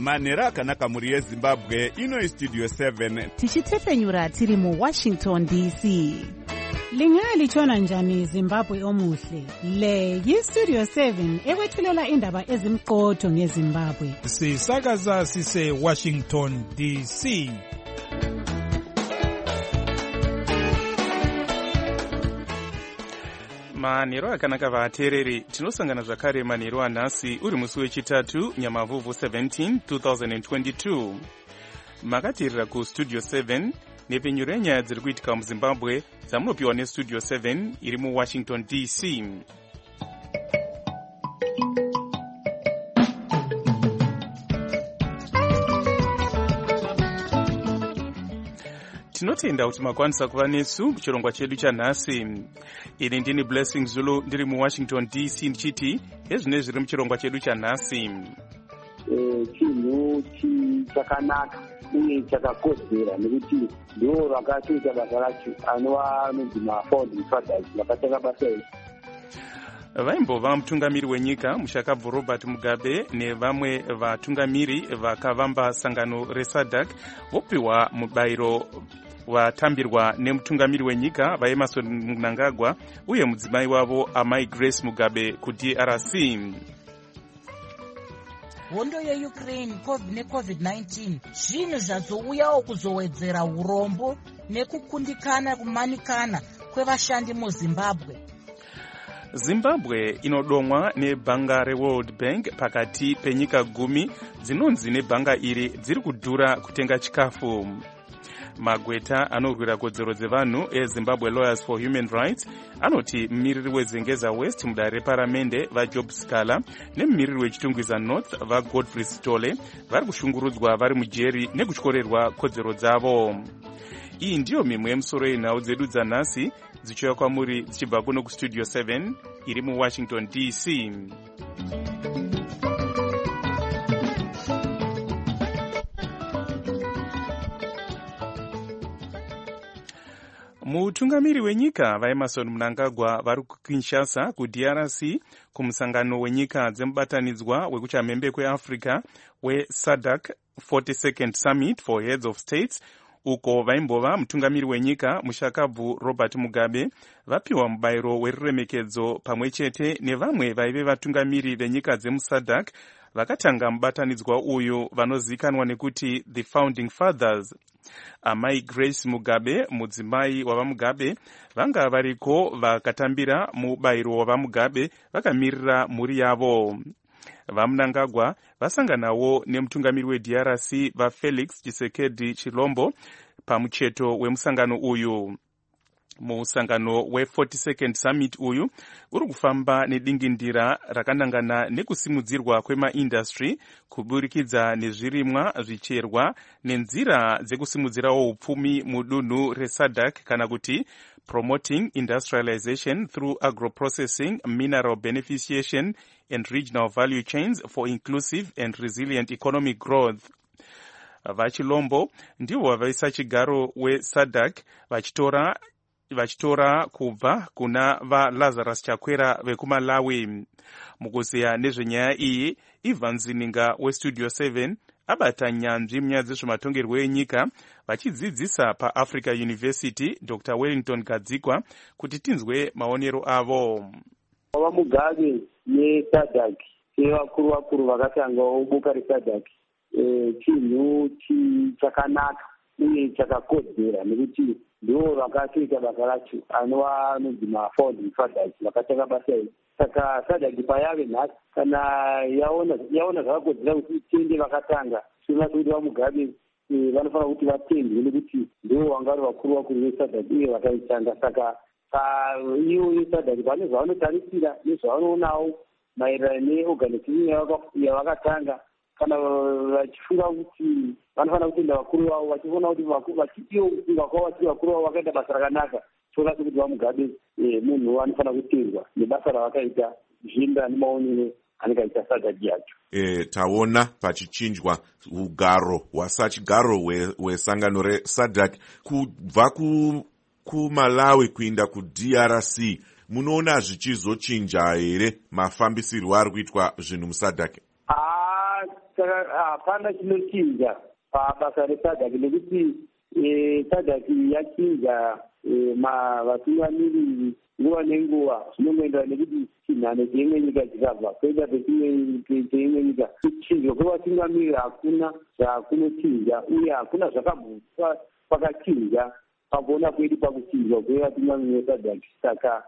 manhero akanaka muri yezimbabwe. Ino Studio 7 tichitefenyura tiri mu Washington DC. Lingalitshona njani Zimbabwe omuhle? Le yi-Studio 7 ekwethulela indaba ezimqotho ngeZimbabwe. Sisakaza sise Washington DC. Manhero akanaka vateereri, tinosangana zvakare manhero anhasi uri musi wechitatu Nyamavhuvhu 17 2022. Makateerera kuStudio 7 nepfenyuro yenyaya dziri kuitika muZimbabwe dzamunopiwa neStudio 7 iri muWashington DC. Tinotenda kuti makwanisa kuva nesu muchirongwa chedu chanhasi. Ini ndini Blessing Zulu ndiri muWashington DC ndichiti hezvine zviri muchirongwa chedu chanhasi. Chinhu chakanaka uye chakakodzera nekuti ndiwo vakatoita basa racho anonzi mafounding fathers vakatanga basa iri. Vaimbova mutungamiri wenyika Mushakabvu Robert Mugabe nevamwe vatungamiri vakavamba sangano reSADC vopiwa mubayiro watambirwa nemutungamiri wenyika vaEmmerson Mnangagwa uye mudzimai wavo amai Grace Mugabe kuDRC. Hondo yeUkraine neCovid-19 zvinhu zvadzouyawo kuzowedzera urombo nekukundikana kumanikana kwevashandi muZimbabwe. Zimbabwe inodomwa nebhanga reWorld Bank pakati penyika 10 dzinonzi nebhanga iri dziri kudhura kutenga chikafu. Magweta anorwira kodzero dzevanhu eZimbabwe Lawyers for Human Rights anoti mumiriri weZengeza West mudare reparamende vaJob Scala nemumiriri wechitungwiza North vaGodfrey Sitole vari kushungurudzwa vari mujeri nekutyorerwa kodzero dzavo. Iyi ndiyo mimwe yemusoro yenhau dzedu dzanhasi dzichiuya kwamuri dzichibva kuno kuStudio 7 iri muWashington DC. Mutungamiri wenyika vaEmmerson Mnangagwa vari kuKinshasa kuDRC kumusangano wenyika dzemubatanidzwa wekuchamhembe kweAfrica weSADC 42nd Summit for Heads of States, uko vaimbova mutungamiri wenyika Mushakabvu Robert Mugabe vapiwa mubayiro weruremekedzo pamwe chete nevamwe vaive vatungamiri venyika dzemuSADC vakatanga mubatanidzwa uyu vanozivikanwa nekuti the Founding Fathers. Amai Grace Mugabe, mudzimai wavaMugabe, vanga variko vakatambira mubayiro wavaMugabe vakamirira mhuri yavo. VaMnangagwa vasanganawo nemutungamiri weDRC vaFelix Tshisekedi Chilombo pamucheto wemusangano uyu. Musangano we42nd Summit uyu uri kufamba nedingindira rakanangana nekusimudzirwa kwemaindustry kuburikidza nezvirimwa zvicherwa nenzira dzekusimudzirawo upfumi mudunhu reSADC kana kuti promoting industrialization through agroprocessing, mineral beneficiation and regional value chains for inclusive and resilient economic growth. VaChilombo ndivo vaisa chigaro weSADC vachitora kubva kuna vaLazarus Chakwera vekuMalawi. Mukuziya nezvenyaya iyi, Ivan Zininga weStudio 7 abata nyanzvi munyaya dzezvematongerwo enyika vachidzidzisa paAfrica University Dr. Wellington Gadzikwa kuti tinzwe maonero avo. VaMugabe neSADC sevakuru vakatangawo boka reSADC chinhu chakanaka uye chakakodzera nekuti ndiwo vakatoita basa racho anonzi mafounding fathers vakatanga basa iri. Saka SADC payave nhasi kana yaona zvakakodzera kuti tiende vakatanga tinoona kuti vaMugabe vanofanira kuti vatendwe nekuti ndiwo vanga vari vakuru veSADC uye vakaitanga. Saka ivo veSADC pane zvavanotarisira nezvavanoonawo maererano neorganization yavakatanga kana vachifunga kuti vanofanira kutenda vakuru vavo vachiona kuti vachidiwo kufunga kwavo vachiti vakuru vavo vakaita basa rakanaka. Toda kuti vaMugabe munhu anofanira kutendwa nebasa ravakaita zvichienderana nemaonero anenge SADC yacho. Taona pachichinjwa ugaro hwasachigaro hwesangano reSADC kubva kuMalawi kuenda kuDRC. Munoona zvichizochinja here mafambisirwo ari kuitwa zvinhu muSADC? saka hapana chinochinja pabasa resadhak nekuti sadhak yachinja vatungamiriri nguva nenguva zvinongoendera nekuti chinhano cheimwe nyika chikabva koita peimwe nyika kuchinjwa kwevatungamiriri hakuna zvakunochinja uye hakuna zvakabvuswa pakachinja pakuona kwedu pakuchinjwa kwevatungamiriri vesadhak. Saka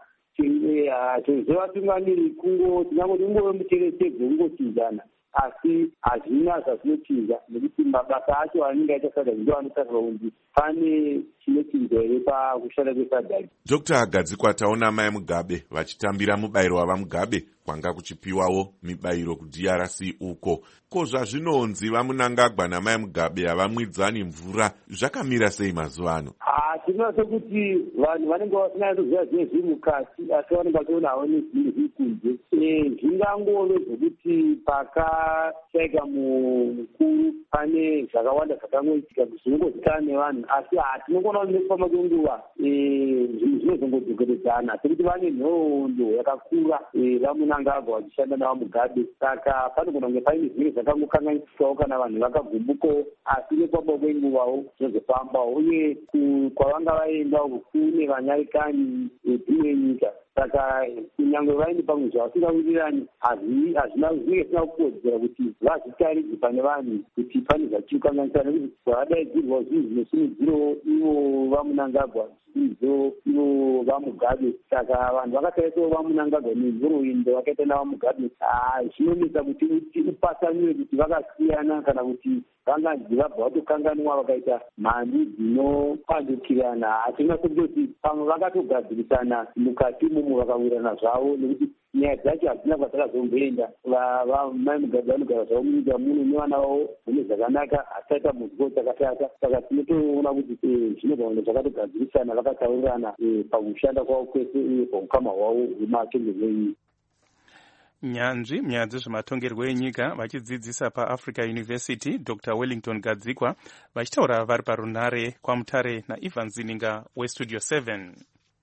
zvevatungamiriri tingangoti ungove mucherechedzo ungochinjana asi hazvina zvazvinochinja nekuti mabasa acho anenge aita sadhak ndo anotariswa kunzi pane chinochinja here pakushanda kwesadhak. Dr. Gadzikwa, taona mai Mugabe vachitambira mubayiro wavaMugabe kwanga kuchipiwawo mibayiro kuDRC uko. Ko zvazvinonzi vaMunangagwa namai Mugabe havamwidzani mvura, zvakamira sei mazuva ano? Tinoona sekuti vanhu vanenge vasinatoziva zvine zviri mukati asi vanenge vachiona havo nezvinhu zviri kunze. Zvingangove zvokuti pakashaika mukuru pane zvakawanda zvakangoitika zvinongozikanwa nevanhu asi tinogona kuti nekufamba kwenguva zvinhu zvinozongodzokeredzana sekuti vane nhoroondo yakakura vaMunangagwa vachishanda navaMugabe. Saka panogona kunge paine zvinhu zvakangokanganisikawo kana vanhu vakagumbukawo asi nekufamba kwenguvawo zvinozofambawo uye kwavanga vaenda uku kune vanyarikani dzimwe nyika. Saka kunyange vaine pamwe zvavasingawirirani hazvina zvinenge zvisina kukodzera kuti vazvitaridze pane vanhu kuti pane zvachikukanganisana nekuti zvavadaidzirwa zvinhu zvinosimudzirowo ivo vaMunangagwa zvinhu ivo vaMugabe. Saka vanhu vakatarisawo vaMunangagwa nenhoroondo vakaita navaMugabe zvinonetsa kuti upasaniwe kuti vakasiyana kana kuti vanganzi vabva vatokanganwa vakaita mhandi dzinopandukirana. Hatina kutoti pamwe vakatogadzirisana mukati imomo vakawirana zvavo nekuti nyaya dzacho hadzina kwadzakazomboenda. Mai Mugabe vanogara zvavo munyika muno nevana vavo mune zvakanaka hasaita muzvo dzakashata. Saka tinotoona kuti zvinogona zvakatogadzirisana vakataurirana pakushanda kwavo kwese uye paukama hwavo hwematongerwo enyika. Nyanzvi munyaya dzezvematongerwo enyika vachidzidzisa paAfrica University Dr. Wellington Gadzikwa vachitaura vari parunhare kwaMutare naIvan Zininga weStudio 7.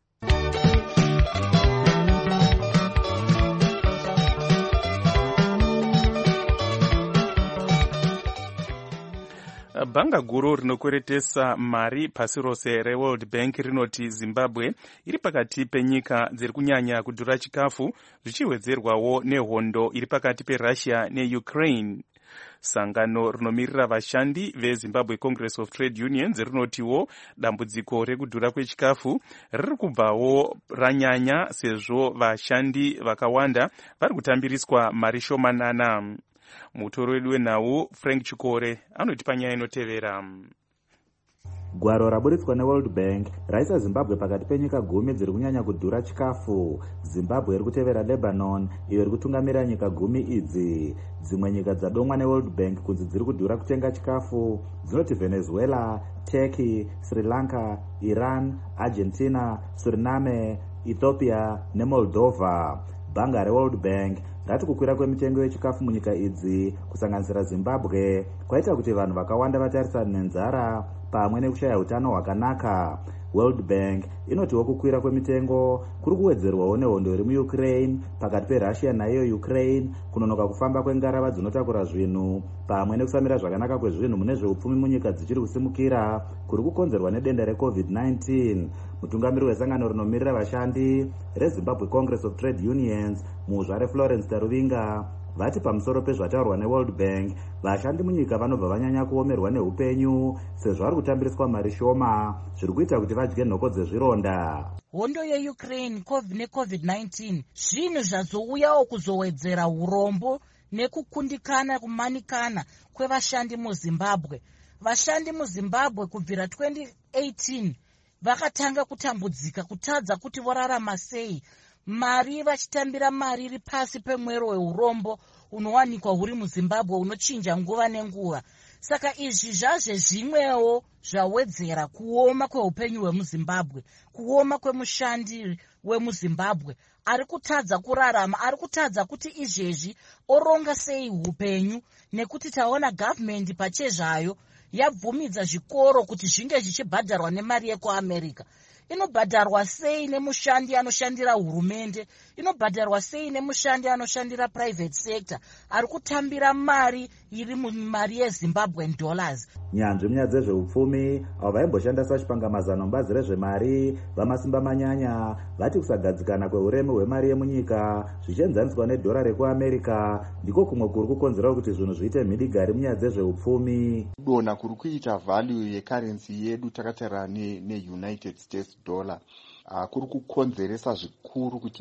Bhanga guru rinokweretesa mari pasi rose reWorld Bank rinoti Zimbabwe iri pakati penyika dziri kunyanya kudhura chikafu zvichiwedzerwawo nehondo iri pakati peRussia neUkraine. Sangano rinomirira vashandi veZimbabwe Congress of Trade Unions rinotiwo dambudziko rekudhura kwechikafu riri kubvawo ranyanya sezvo vashandi vakawanda vari kutambiriswa mari shomanana. Mutori wedu wenhau Frank Chikore anoti panyaya inotevera. Gwaro raburitswa neWorld Bank raisa Zimbabwe pakati penyika 10 dziri kunyanya kudhura chikafu. Zimbabwe iri kutevera Lebanon iyo iri kutungamira nyika 10 idzi. Dzimwe nyika dzadomwa neWorld Bank kunzi dziri kudhura kutenga chikafu dzinoti Venezuela, Turkey, Sri Lanka, Iran, Argentina, Suriname, Ethiopia neMoldova. Bhanga reWorld Bank rati kukwira kwemitengo yechikafu munyika idzi kusanganisira Zimbabwe kwaita kuti vanhu vakawanda vatarisane nenzara pamwe nekushaya utano hwakanaka. World Bank inotiwo kukwira kwemitengo kuri kuwedzerwawo nehondo iri muUkraine pakati peRussia naiyo Ukraine, kunonoka kufamba kwengarava dzinotakura zvinhu pamwe nekusamira zvakanaka kwezvinhu mune zveupfumi munyika dzichiri kusimukira kuri kukonzerwa nedenda reCovid-19. Mutungamiri wesangano rinomirira vashandi reZimbabwe Congress of Trade Unions muZvare Florence Taruvinga vati pamusoro pezvataurwa neWorld Bank vashandi munyika vanobva vanyanya kuomerwa neupenyu sezvo vari kutambiriswa mari shoma zviri kuita kuti vadye nhoko dzezvironda. Hondo yeUkraine neCovid-19 zvinhu zvazouyawo kuzowedzera urombo nekukundikana kumanikana kwevashandi muZimbabwe. Vashandi muZimbabwe kubvira 2018 vakatanga kutambudzika kutadza kuti vorarama sei. Mari vachitambira mari iri pasi pemwero weurombo unowanikwa huri muZimbabwe unochinja nguva nenguva. Saka izvi zvazvezvimwewo zvawedzera kuoma kweupenyu hwemuZimbabwe, kuoma kwemushandi wemuZimbabwe ari kutadza kurarama, ari kutadza kuti izvezvi oronga sei upenyu, nekuti taona gavhumendi pachezvayo yabvumidza zvikoro kuti zvinge zvichibhadharwa nemari yekuAmerica. inobhadharwa sei nemushandi anoshandira hurumende, inobhadharwa sei nemushandi anoshandira private sector ari kutambira mari iri mumari yeZimbabwean dollars. Nyanzvi munyaya dzezveupfumi avo vaimboshanda sachipangamazano mubazi rezvemari vamasimba manyanya vati kusagadzikana kweuremu hwemari yemunyika zvichienzaniswa nedhora rekuamerica ndiko kumwe kuri kukonzera kuti zvinhu zviite mhidigari munyaya dzezveupfumi. Kudonha kuri kuita value yekarensi yedu takatarira neUnited States dollar kuri kukonzeresa zvikuru kuti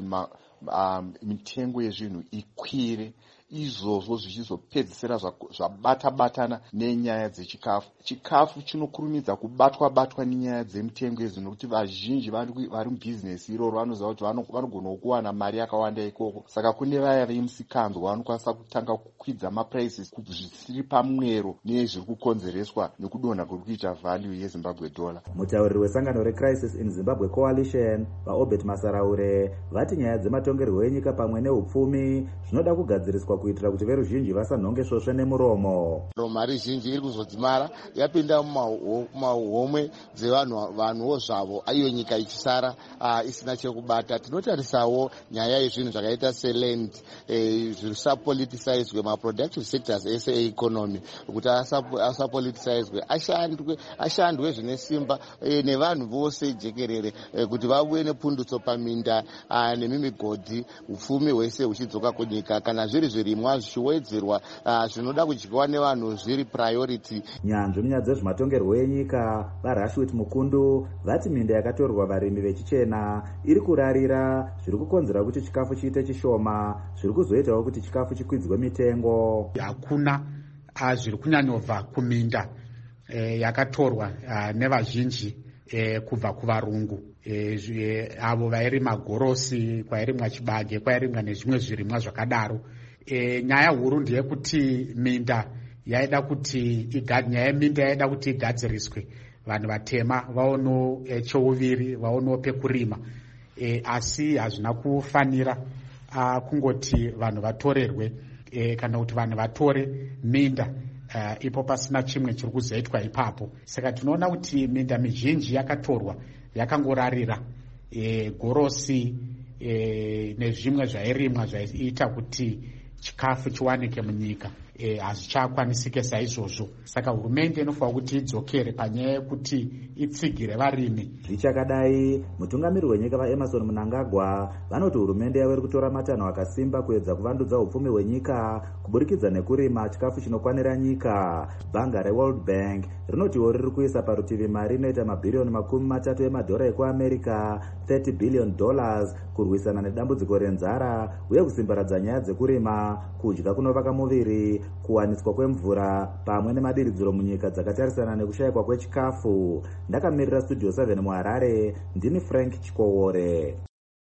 mitengo yezvinhu ikwire, izvozvo zvichizopedzisira zvabata-batana nenyaya dzechikafu. Chikafu chinokurumidza kubatwa nenyaya dzemitengo yezvinhu nokuti vazhinji vari mubhizinesi iroro vanoziva kuti vanogona kuwana mari yakawanda ikoko. Saka kune vaya vemusikanzwa vanokwanisa kutanga kukwidza maprices zvisiri pamwero nezviri kukonzereswa nekudonha kuri kuita value yeZimbabwe dollar. Mutauriri wesangano reCrisis in Zimbabwe Coalition vaObert Masaraure vati nyaya dzematongerwo enyika pamwe neupfumi zvinoda kugadziriswa kuitira kuti veruzhinji vasanhonge svosve nemuromo. Mari zhinji iri kuzodzimara yapinda mumahomwe dzevanhuwo zvavo, iyo nyika ichisara isina chekubata. Tinotarisawo nyaya yezvinhu zvakaita seland zvisapoliticizwe maproductive sectors ese economy kuti asapoliticizwe, ashandwe zvine simba nevanhu vose jekerere kuti vauye nepundutso paminda nemimigodhi, upfumi hwese huchidzoka kunyika. Kana zviri zvirimwa zvichiwedzerwa zvinoda kudyiwa nevanhu zviri priority. Nyanzvi munyaya dzezvematongerwo enyika vaRashwit Mukundu vati minda yakatorwa varimi vechichena iri kurarira zviri kukonzera kuti chikafu chiite chishoma, zviri kuzoitawo kuti chikafu chikwidzwe mitengo. Hakuna zviri kunyanyobva kuminda yakatorwa nevazhinji kubva kuvarungu, avo vairima gorosi, kwairimwa chibage, kwairimwa nezvimwe zvirimwa zvakadaro. Nyaya huru ndeyekuti minda yaida kuti igadziriswe, vanhu vatema vaonewo cheuviri, vaonewo pekurima, asi hazvina kufanira kungoti vanhu vatorerwe kana kuti vanhu vatore minda ipo pasina chimwe chiri kuzoitwa ipapo. Saka tinoona kuti minda mizhinji yakatorwa yakangorarira gorosi nezvimwe zvairimwa zvaiita kuti chikafu chiwanike munyika hazvichakwanisike saizvozvo. Saka hurumende inofanira kuti idzokere panyaya yekuti itsigire varimi. Zvichakadai, mutungamiri wenyika vaEmerson Mnangagwa vanoti hurumende yave kutora matanho akasimba kuedza kuvandudza upfumi hwenyika kuburikidza nekurima chikafu chinokwanira nyika. Bhanga reWorld Bank rinotiwo riri kuisa parutivi mari inoita mabhiriyoni 30 emadhora ekuAmerica, $30 billion, kurwisana nedambudziko renzara uye kusimbaradza nyaya dzekurima, kudya kunovaka muviri, kuwaniswa kwemvura pamwe nemadiridziro munyika dzakatarisana nekushayikwa kwechikafu. Ndakamirira Studio 7 muHarare, ndini Frank Chikowore.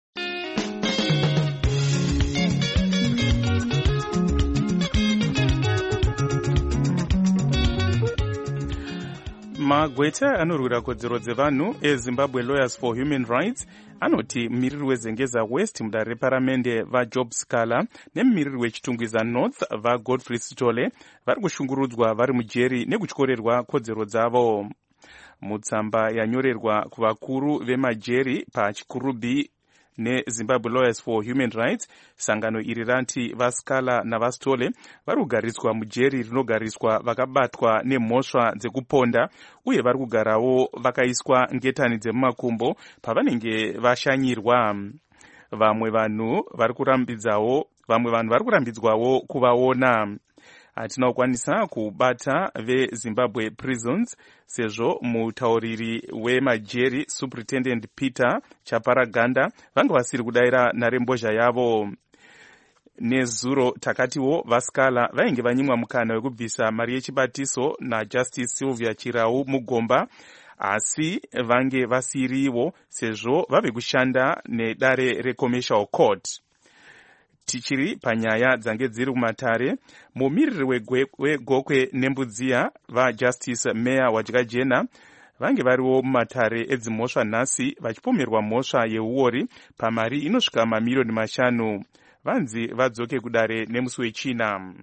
Magweta anorwira kodzero dzevanhu eZimbabwe Lawyers for Human Rights anoti mumiriri wezengeza West mudare reparamende vaJob Scala nemumiriri wechitungwiza North vaGodfrey Sitole vari kushungurudzwa vari mujeri nekutyorerwa kodzero dzavo. Mutsamba yanyorerwa kuvakuru vemajeri pachikurubhi neZimbabwe Lawyers for Human Rights, sangano iri ranti vaScala navaSitole vari kugariswa mujeri rinogariswa vakabatwa nemhosva dzekuponda uye vari kugarawo vakaiswa ngetani dzemumakumbo pavanenge vashanyirwa. Vamwe vanhu vari kurambidzwawo kuvaona. Hatina kukwanisa kubata veZimbabwe Prisons sezvo mutauriri wemajeri Superintendent Peter Chaparaganda vanga vasiri kudayira nharembozha yavo. Nezuro takatiwo vaScala vainge vanyimwa mukana wekubvisa mari yechibatiso naJustice Sylvia Chirau Mugomba, asi vange vasiriwo sezvo vave kushanda nedare reCommercial Court. Tichiri panyaya dzange dziri kumatare, mumiriri wegokwe nembudziya vaJustice Meya Wadyakajena vange variwo mumatare edzimhosva nhasi vachipomerwa mhosva yeuori pamari inosvika mamiliyoni 5. Vanzi vadzoke kudare nemusi wechina.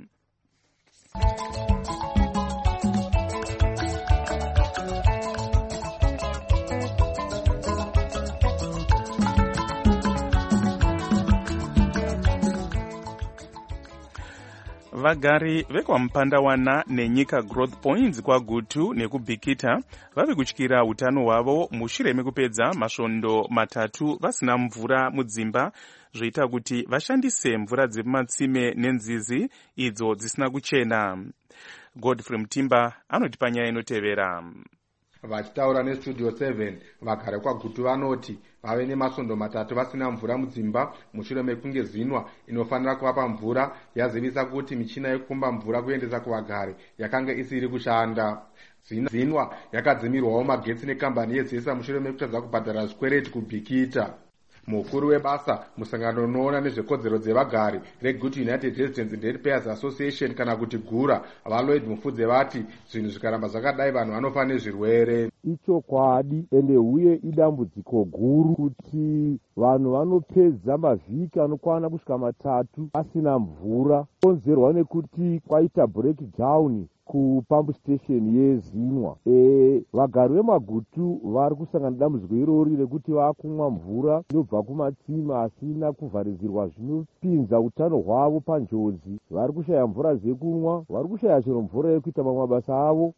vagari vekwaMupandawana nenyika Growth Points kwaGutu nekubhikita vave kutyira utano hwavo mushure mekupedza masvondo 3 vasina mvura mudzimba, zvoita kuti vashandise mvura dzemumatsime nenzizi idzo dzisina kuchena. Godfrey Mutimba anoti panyaya inotevera. Vachitaura neStudio 7, vagari kwaGutu vanoti vave nemasvondo 3 vasina mvura mudzimba mushure mekunge zinwa inofanira kuvapa mvura yazivisa kuti michina yekupomba mvura kuendesa kuvagari yakanga isiri kushanda. Zinwa yakadzimirwawo magetsi nekambani yeZESA mushure mekutadza kubhadhara zvikwereti kubhikita. Mukuru webasa musangano unoona nezvekodzero dzevagari reGutu United Residents and Ratepayers Association kana kuti GURA, Valoid Mufudze vati zvinhu zvikaramba zvakadai vanhu vanofa nezvirwere. Ichokwadi ende uye idambudziko guru kuti vanhu vanopedza mavhiki anokwana kusvika 3 asina mvura, konzerwa nekuti kwaita breakdown kupump station yeZinwa. Vagari vemaGutu vari kusangana nedambudziko irori rekuti vakumwa mvura inobva kumatsime asina kuvharidzirwa, zvinopinza utano hwavo panjodzi. Vari kushaya mvura dzekunwa, vari kushaya chero mvura yekuita mamwe mabasa avo.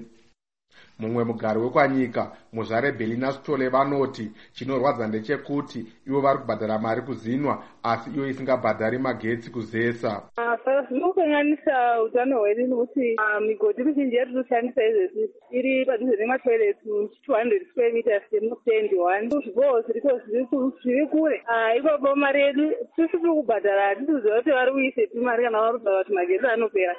Mumwe mugari wekwanyika muzvare Belina Stole vanoti chinorwadza ndechekuti ivo vari kubhadhara mari kuZinwa asi iyo isingabhadhari magetsi kuZESA. Zvinokanganisa utano hwedu nekuti migodhi mizhinji yatinoshandisa izvezvi iri padhuze nematoilets 200 square meters semustendiwani. Zviboho zviriko zviri kure. Ipapo mari yedu tiri kubhadhara, hatikuziva kuti vari kuisepi mari kana vari kubhadhara kuti magetsi anopera.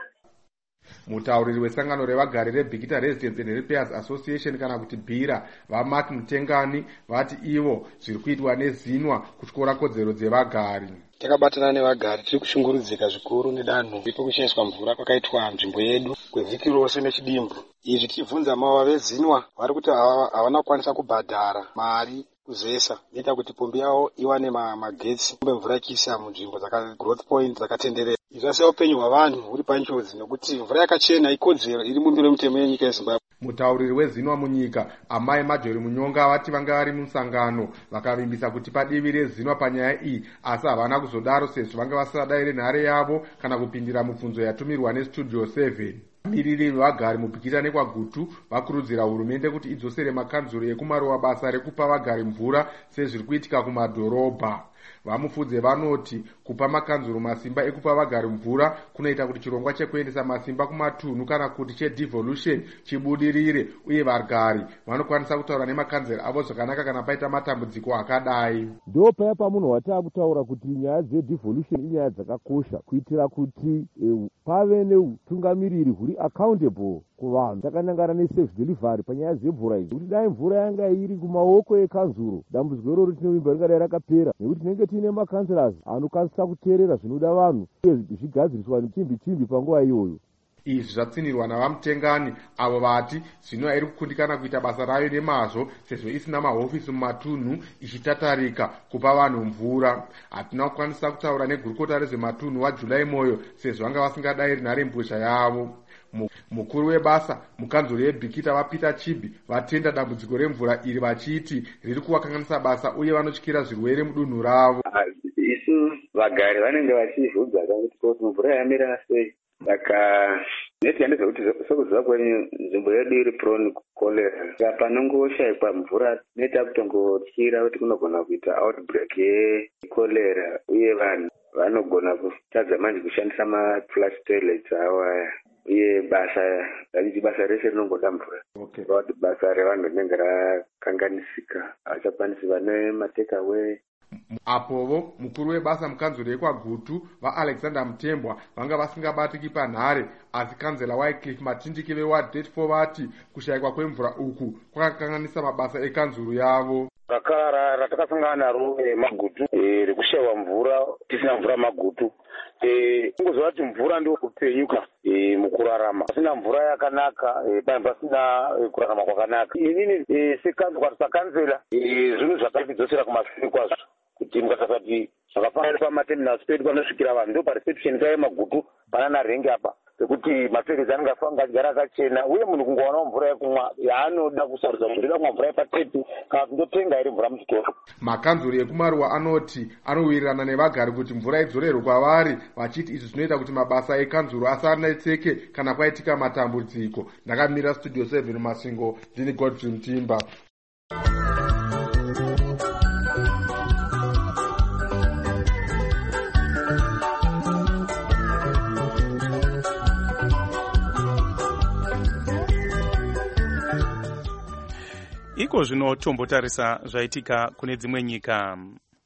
Mutauriri wesangano revagari reBhikita Residents and Ratepayers Association kana kuti BHIRA, vaMark Mutengani vati ivo zviri kuitwa neZinwa kutyora kodzero dzevagari. Takabatana nevagari tiri kushungurudzika zvikuru nedanho riri kushaiswa mvura kwakaitwa nzvimbo yedu kwevhiki rose nechidimbu. Izvi tichibvunza mawa veZinwa vari kuti havana kukwanisa kubhadhara mari kuZESA inoita kuti pombi yavo iwane magetsi kumbe mvura ichiisa munzvimbo Growth Point dzakatenderera. Izvi zvasiya upenyu hwavanhu huri panjodzi nekuti mvura yakachena ikodzero iri mumbiro mutemo yenyika yeZimbabwe. Mutauriri weZinwa munyika Amai Majori Munyonga vati vanga vari musangano vakavimbisa kuti padivi reZinwa panyaya iyi, asi havana kuzodaro sezvo vanga vasadaire nhare yavo kana kupindira mubvunzo yatumirwa neStudio 7. Miriri vevagari muBhikita nekwaGutu vakurudzira hurumende kuti idzosere makanzuro ekumaruwa basa rekupa vagari mvura sezviri kuitika kumadhorobha. Vamufudze vanoti kupa makanzuro masimba ekupa vagari mvura kunoita kuti chirongwa chekuendesa masimba kumatunhu kana kuti chedevolution chibudirire, uye vagari vanokwanisa kutaura nemakanzera avo zvakanaka kana paita matambudziko akadai. Ndo paya pamunhu watava kutaura kuti nyaya dzedevolution inyaya dzakakosha kuitira kuti pave neutungamiriri huri accountable kuvanhu. Takanangana nesafe delivery panyaya dzemvura idzi, kuti dai mvura yanga iri kumaoko ekanzuro, dambudziko iroro tinovimba ringadai rakapera, nekuti tinenge tiine makanselas anokwanisa kuteerera zvinoda vanhu uye zvigadziriswa nechimbi panguva iyoyo. Izvi zvatsinirwa navaMutengani avo vati Zinwa iri kukundikana kuita basa rayo nemazvo sezvo isina mahofisi mumatunhu ichitatarika kupa vanhu mvura. Hatina kukwanisa kutaura negurukota rezvematunhu waJulai Moyo sezvo vanga vasingadairi nharembozha yavo. Mukuru webasa mukanzuro yeBhikita vaPeter Chibi vatenda dambudziko remvura iri vachiti riri kuvakanganisa basa uye vanotyira zvirwere mudunhu ravo. Isu vagari vanenge vachivhudza kuti mvura yamira sei. Saka netiandisa kuti sokuziva kwenyu nzvimbo yedu iri prone kukolera. Panongoshayikwa mvura neta kutongotyira kuti kunogona kuita outbreak yekolera, uye vanhu vanogona kutadza manje kushandisa maflush toilets avo aya. Uye basa rese rinongoda mvura. Kuti basa revanhu rinenge rakanganisika, havachakwanisi vane matekawe. Apovo mukuru webasa mukanzuro yekwaGutu vaAlexander Mutembwa vanga vasingabatiki panhare, asi kanzela Wycliffe Matindiki veWard 34 vati kushayikwa kwemvura uku kwakakanganisa mabasa ekanzuro yavo. Rakara ratakasangana naro maGutu rekushayiwa mvura, tisina mvura maGutu. Kungoziva kuti mvura ndio kupenyuka mukurarama. Pasina mvura yakanaka, pasina kurarama kwakanaka. Inini sekanzela zvinhu zvakatidzosera kumashure kwazvo. kuti mukasasati zvakafanana pamaterminal speed panosvikira vanhu ndo pareception kaive magutu panana rengi apa pekuti mapfekezi anenge afanga agara akachena uye munhu kungowana mvura yekumwa yaanoda kusarudza kuti ndoda kumwa mvura yepatepi kana kundotenga iri mvura muchitoro. Makanzuri ekumaruwa anoti anowirirana nevagari kuti mvura idzorerwe kwavari vachiti izvi zvinoita kuti mabasa ekanzuru asanetseke kana kwaitika matambudziko. Ndakamira studio 7 Masingo ndini Godfrey Mtimba. Iko zvino tombotarisa zvaitika kune dzimwe nyika.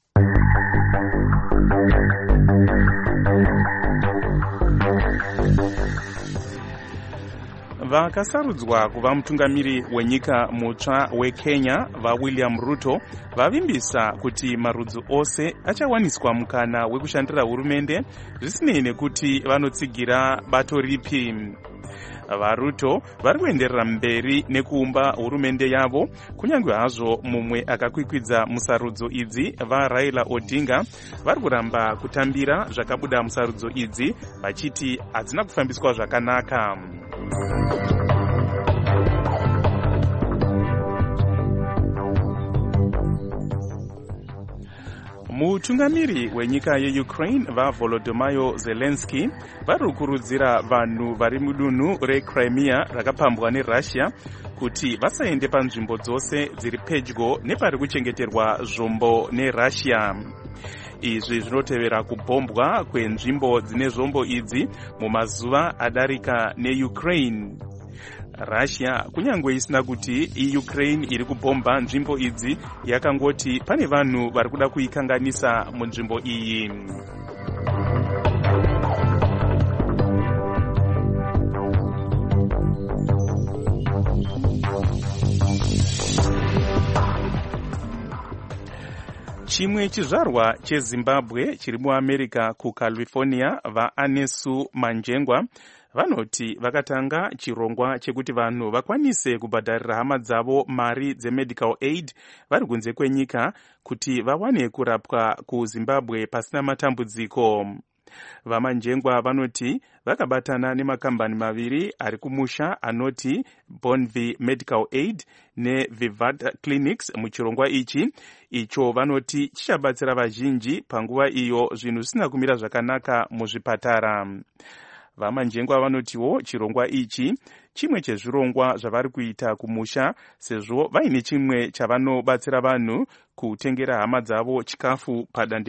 Vakasarudzwa kuva mutungamiri wenyika mutsva weKenya vaWilliam Ruto vavimbisa kuti marudzi ose achawaniswa mukana wekushandira hurumende zvisinei nekuti vanotsigira bato ripi. VaRuto vari kuenderera mberi nekuumba hurumende yavo kunyange hazvo mumwe akakwikwidza musarudzo idzi vaRaila Odinga vari kuramba kutambira zvakabuda musarudzo idzi vachiti hadzina kufambiswa zvakanaka. Mutungamiri wenyika yeUkraine vaVolodymyr Zelensky vari kukurudzira vanhu vari mudunhu reCrimea rakapambwa neRussia kuti vasaende panzvimbo dzose dziri pedyo nepari kuchengeterwa zvombo neRussia. Izvi zvinotevera kubhombwa kwenzvimbo dzine zvombo idzi mumazuva adarika neUkraine. Russia kunyange isina kuti iUkraine iri kubhomba nzvimbo idzi yakangoti pane vanhu vari kuda kuikanganisa munzvimbo iyi. Chimwe chizvarwa cheZimbabwe chiri muAmerica kuCalifornia vaAnesu Manjengwa vanoti vakatanga chirongwa chekuti vanhu vakwanise kubhadharira hama dzavo mari dzemedical aid vari kunze kwenyika kuti vawane kurapwa kuZimbabwe pasina matambudziko. VaManjengwa vanoti vakabatana nemakambani maviri ari kumusha anoti Bonvi Medical Aid neVivat Clinics muchirongwa ichi icho vanoti chichabatsira vazhinji panguva iyo zvinhu zvisina kumira zvakanaka muzvipatara. VaManjengwa vanotiwo chirongwa ichi chimwe chezvirongwa zvavari kuita kumusha sezvo vaine chimwe chavanobatsira vanhu kutengera hama dzavo chikafu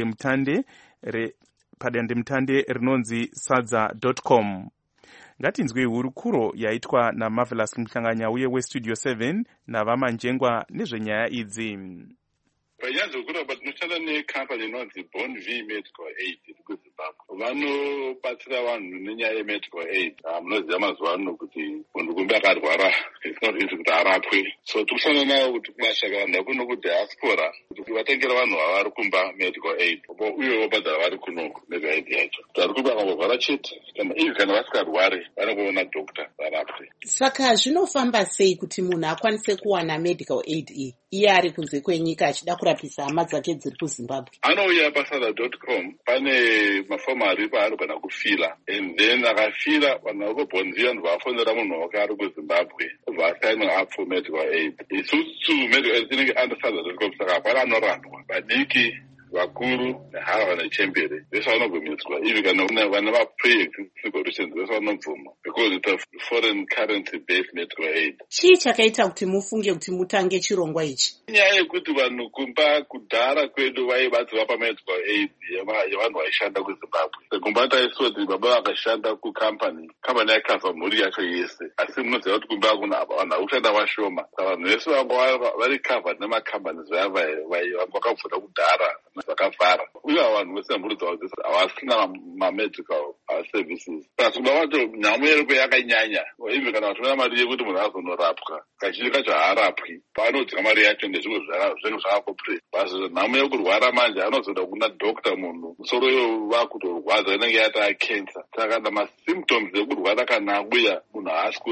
padandemutande rinonzi sadza.com. Ngatinzwe hurukuro yaitwa naMarvelous Mhlanganya uye weStudio 7 navaManjengwa nezvenyaya idzi. Panyaya dzokurapa tinoshanda nekambani inonzi Bonvi Medical Aid kuZimbabwe. Vanobatsira vanhu nenyaya yemedical aid. Munoziva mazuva ano kuti munhu kumbe akarwara it's not easy kuti arapwe. So tikushanda navo kuti kumashaka vanhu kuno kudiaspora kuti vatengera vanhu vavari kumba medical aid. Uye vobhadhara vari kuno medical aid yacho. Vari kumba vakangorwara chete kana vasikarwari vanongoona doctor varapwe. Saka zvinofamba sei kuti munhu akwanise kuwana medical aid iyi iye ari kunze kwenyika achida kurapisa hama dzake dziri kuZimbabwe? Anouya pasada.com pane mafomu aripo aanogona kufila and then akafila vanhu vakobhonzi vanhu vafonera munhu wake ari kuZimbabwe vasigning up for medical aid. Isusu medical aid inenge under sada.com saka hapana anorandwa vadiki vakuru nehava nechembere vese vanobvumiswa ivi kana vana va-pre-existing conditions vese vanobvuma because it's a foreign currency based medical aid. Chii chakaita kuti mufunge kuti mutange chirongwa ichi? Nyaya yekuti vanhu kumba kudhara kwedu vaibatsirwa pamedical aid yevanhu vaishanda kuZimbabwe. Kumba taisiwa kuti baba vakashanda kukambani yakavha mhuri yacho yese asi munoziva kuti kumba kuna vanhu vakushanda vashoma saka vanhu vese vanga vari covered nemakambani vanga vakabvura kudhara vakavhara uye vanhu vese mhuri dzavo dzese havasina mamedical services. Saka kuba vacho nyamu yeriko yakanyanya ivi kana vatomera mari yekuti munhu azonorapwa kazhinji kacho haarapwi paanodzinga mari yacho ndezvimwe zvenhu zvakakopre basi nhamu yekurwara manje anozoda kuna dokta munhu musoro iyo vakutorwadza inenge yati akensa saka kana masymptoms ekurwara kana abuya munhu haasi kurapwa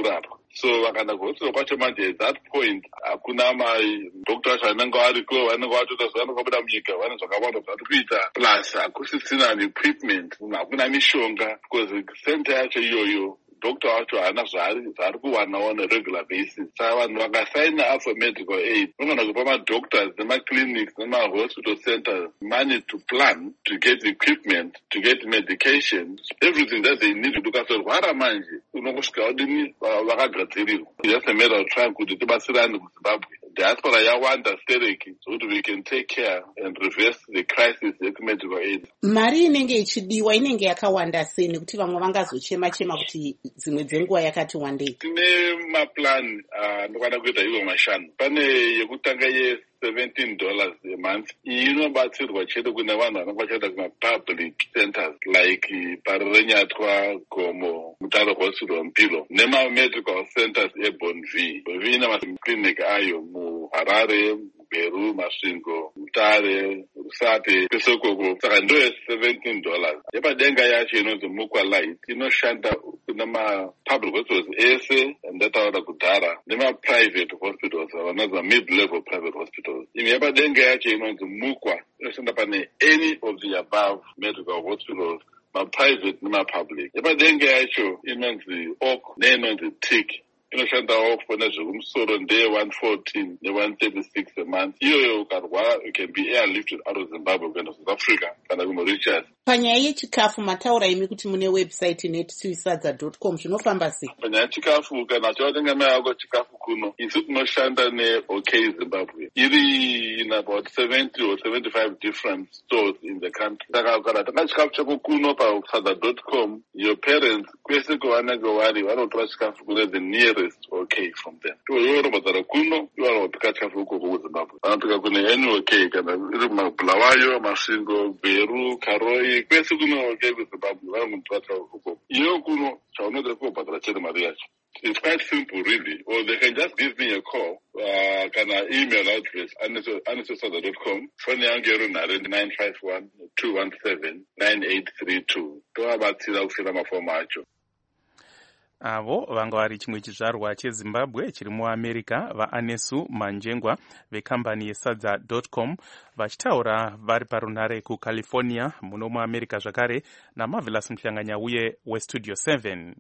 so vakaenda kuhospital kwacho manje at that point hakuna madokta acho anenge ariko vanenge vatoita zvavanenge vabuda munyika vane zvakawanda zvari kuita plus hakusisina equipment hakuna mishonga because center yacho iyoyo doctor wacho haana zvaari kuwanawo on a regular basis. Saka vanhu vakasaina up for medical aid vanogona kupa madoctors nemaclinics nemahospital centers money to plan, to get equipment, to get medication, everything that they need. Ukazorwara manje unongosvika wadini vakagadzirirwa. That's a matter of trying kuti tibatsirane kuZimbabwe. Diaspora yawanda stereki so that we can take care and reverse the crisis yemedical aid. Mari inenge ichidiwa inenge yakawanda sei nekuti vamwe vangazochema kuti dzimwe dzenguva yakati wandei. Tine maplan ndokwana kuita iwo mashanu. Pane yekutanga $17 a month. Iyi inobatsirwa chete kune vanhu vanenge vachienda kuma-public centers like Parerenyatwa, Gomo, Mutare Hospital, Mpilo, nema-medical centers eBonvi. Bonvi ina maclinic ayo muHarare, Beru, Masvingo, Mutare, Rusate, pese ukoko. Saka ndo $17. Yepadenga yacho inonzi Mukwa Light inoshanda kuna ma-public hospitals ese ndataura kudhara nema-private hospitals vanozi mid-level private hospitals. Imwe yepadenga yacho inonzi Mukwa inoshanda pane any of the above medical hospitals, ma-private nema-public. Yepadenga yacho inonzi Oak neinonzi Tick inoshandawo kufona zvekumusoro ndeye-114 ne-136 a month. Iyoyo ukarwara you can be airlifted out of Zimbabwe kuenda South Africa kana kuMauritius. Panyaya yechikafu mataura imi kuti mune website netsuisadza.com zvinofamba sei? Panyaya yechikafu kana chawatenga mai yako chikafu kuno isu tinoshanda neOK Zimbabwe iri in about 70 or 75 different stores in the country. Saka kana tanga chikafu chako kuno pasadza.com your parents kwese kwavanenge vari vanotora chikafu kune the nearest OK from them. Iwo robadzara kuno iwo vanopika chikafu ukoko kuZimbabwe vanopika kune any OK kana iri mabulawayo, Masvingo, Beru, Karoi kwese kuno OK kuZimbabwe vanongotora chikafu ukoko. Iyo kuno chaunoda kubhadhara chete mari yacho. It's quite simple, really. Or they can just give me a call, kana email address, anisosada.com. Phone yangu yerunhare 951-217-9832. Tovabatsira kufila mafomu acho. Avo vanga vari chimwe chizvarwa cheZimbabwe chiri muAmerica vaAnesu Manjengwa vekambani yesadza.com vachitaura vari parunhare kuCalifornia muno muAmerica zvakare naMarvelous Mhlanganya uye weStudio 7.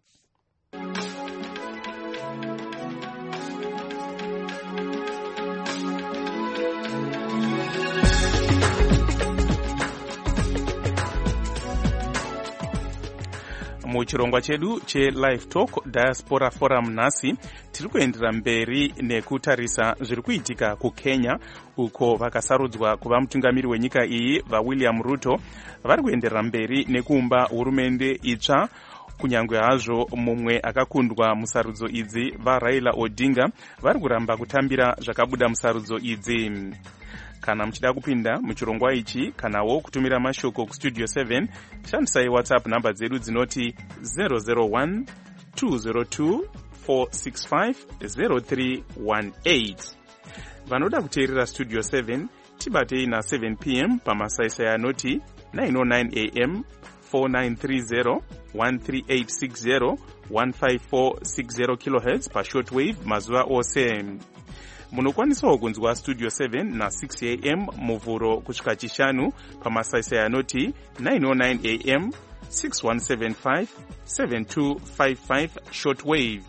Muchirongwa chedu cheLive Talk Diaspora Forum nhasi tiri kuendera mberi nekutarisa zviri kuitika kuKenya uko vakasarudzwa kuva mutungamiri wenyika iyi vaWilliam Ruto vari kuendera mberi nekuumba hurumende itsva kunyangwe hazvo mumwe akakundwa musarudzo idzi vaRaila Odinga vari kuramba kutambira zvakabuda musarudzo idzi. Kana muchida kupinda muchirongwa ichi kanawo kutumira mashoko kuStudio 7 shandisai WhatsApp namba dzedu dzinoti 001 202 465 0318. Vanoda kuteerera Studio 7 tibatei na7 p.m. pamasaisai anoti 909 a.m. 4930 13860 15460 kHz pashortwave mazuva ose. Munokwanisawo kunzwa Studio 7 na 6 a.m. muvhuro kusvika chishanu pamasaisai anoti 909 a.m. 6175 7255 shortwave.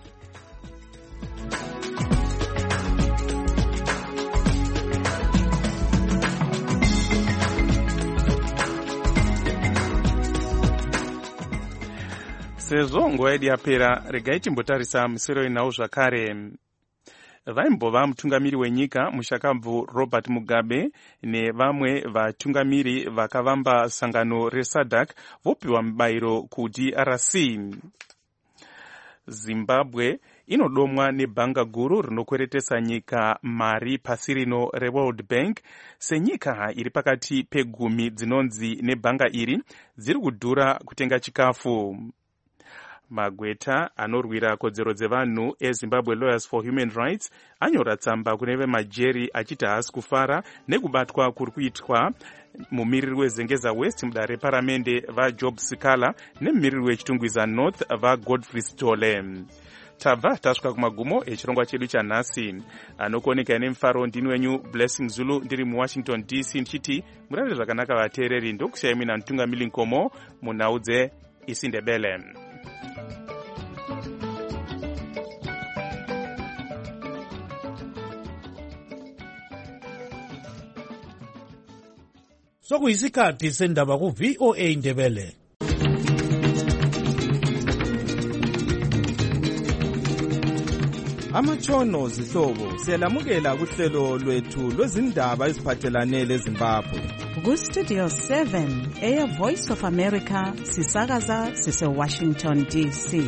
Sezvo nguva yedu yapera, regai timbotarisa misero inawo zvakare. Vaimbova mutungamiri wenyika mushakabvu Robert Mugabe nevamwe vatungamiri vakavamba sangano reSADC vopiwa mubayiro kuDRC. Zimbabwe inodomwa nebhanga guru rinokweretesa nyika mari pasi rino reWorld Bank senyika iri pakati pegumi dzinonzi nebhanga iri dziri kudhura kutenga chikafu. Magweta anorwira kodzero dzevanhu eZimbabwe Lawyers for Human Rights anyora tsamba kune vemajeri achiti haasi kufara nekubatwa kuri kuitwa mumiriri weZengeza West muda reparamende vaJob Sikala nemumiriri wechitungwiza North vaGodfrey Stole. tabva tasvika kumagumo echirongwa chedu chanhasi. Anokuoneka nemufaro ndini wenyu Blessing Zulu ndiri muWashington DC ndichiti murave zvakanaka vateereri. Ndokusiyai mina Mtungamiri Nkomo munhau dzeIsindebele. Sokuyisikhathi sendaba ku-VOA Ndebele. Amatshono zihlobo siyalamukela kuhlelo lwethu lwezindaba eziphathelane leZimbabwe. Ku-Studio 7 Air Voice of America sisakaza sise-Washington DC.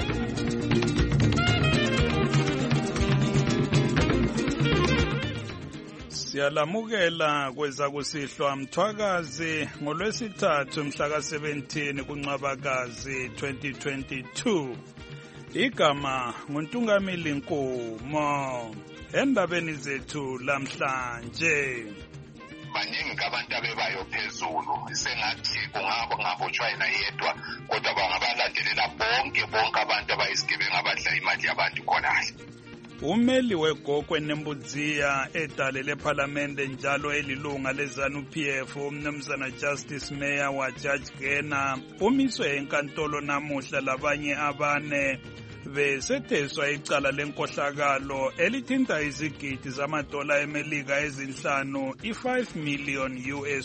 Siyalamukela kweza kusihlwa Mthwakazi ngolwesithathu mhla ka-17 kuNcwabakazi 2022. Igama nguNtungamiri Nkomo. Endabeni zethu lamhlanje. Baningi abantu abebayo phezulu sengathi kungaba ngabotshwa yena yedwa kodwa bangabalandelela bonke abantu abayisigebengu abadla imali yabantu khonale. Umeli wegokwe Nembudziya edale lePhalamende njalo elilunga leZANU-PF umnumzana Justice Mayor wa Judge Gena umiswe enkantolo namuhla labanye abane besetheswa icala lenkohlakalo elithinta izigidi zamadola eMelika ezinhlanu i$5 million.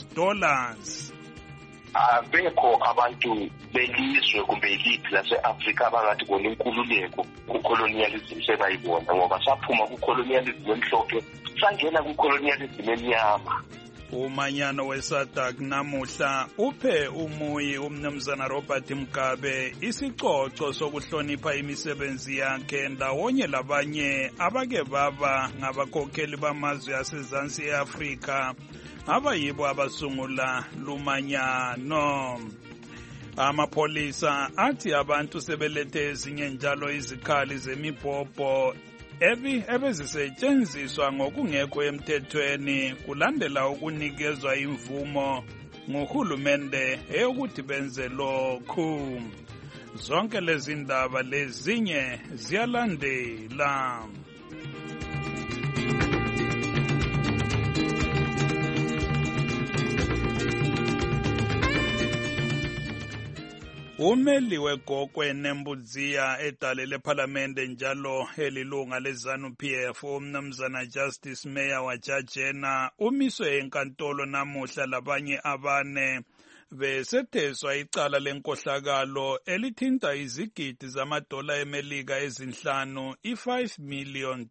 Abekho abantu belizwe kumbe iliphi lase-Afrika abakathi bona inkululeko kucolonialism sebayibona ngoba saphuma kucolonialism emhlophe sangena kucolonialism emnyama. Umanyano weSADC namuhla uphe umuyi umnumzana Robert Mugabe isicoco sokuhlonipha imisebenzi yakhe ndawonye labanye abake baba ngabakhokheli bamazwe asezansi eAfrika abayibo abasungula lumanyano. Amapolisa athi abantu sebelethe ezinye njalo izikhali zemibhobho ebezisetshenziswa ngokungekho emthethweni kulandela ukunikezwa imvumo nguhulumende eyokuthi benze lokhu. Zonke lezi ndaba lezinye ziyalandela. Umeli wegokwe Nembudziya edale lePhalamende njalo elilunga leZANU-PF umnumzana Justice Mayor wa Jajena umiswe enkantolo namuhla labanye abane besetheswa icala lenkohlakalo elithinta izigidi zamadola eMelika ezinhlanu i$5 million.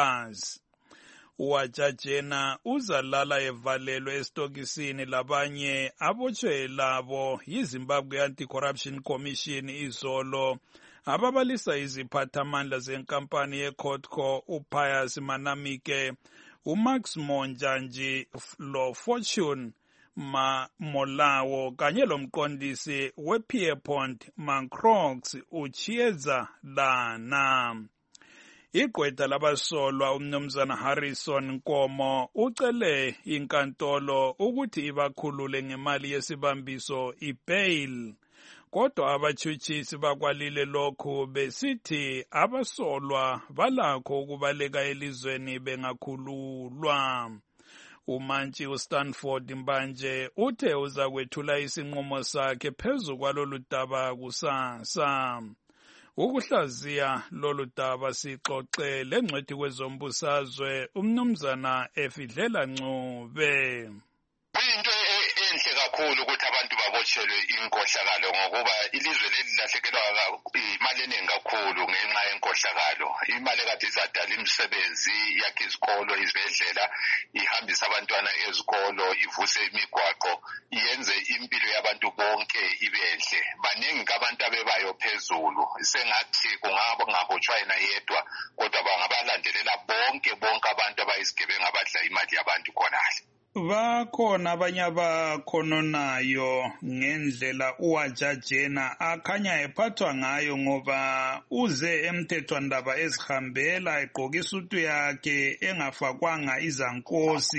Uwajajena uzalala evalelwe esitokisini labanye abotshwe labo yiZimbabwe Anti-Corruption Commission izolo ababalisa iziphathamandla zenkampani yeCotco uPius Manamike, uMax Monjanji lo-Fortune Molawo kanye lomqondisi wePierpont Mancrox uChieza Lana. Igqwetha labasolwa umnumzana Harrison Nkomo ucele inkantolo ukuthi ibakhulule ngemali yesibambiso ibail. Kodwa abatshutshisi bakwalile lokhu besithi abasolwa balakho ukubaleka elizweni bengakhululwa. Umantshi uStanford Mbanje uthe uzakwethula isinqumo sakhe phezu kwalolu daba kusasa. Ukuhlaziya lolu daba sixoxe lengcwethi kwezombusazwe umnumzana Efidlela Ncube. Kuyinto enhle kakhulu ukuthi abantu babotshelwe inkohlakalo ngokuba ilizwe leli lahlekelwa imali eningi kakhulu ngenxa yenkohlakalo. Imali kade izadala imisebenzi yakhe izikolo, izibhedlela, ihambisa abantwana ezikolo, ivuse imigwaqo, iyenze impilo yabantu bonke ibenhle. Baningi abantu abebayo phezulu sengathi kungaba ngabotshwa yena yedwa kodwa bangabalandelela bonke abantu abayisigebengu abadla imali yabantu khonale. Bakhona abanye abakhononayo ngendlela uwajajena akhanya ephathwa ngayo ngoba uze emthethwandaba ezihambela egqoka isutu yakhe engafakwanga izankosi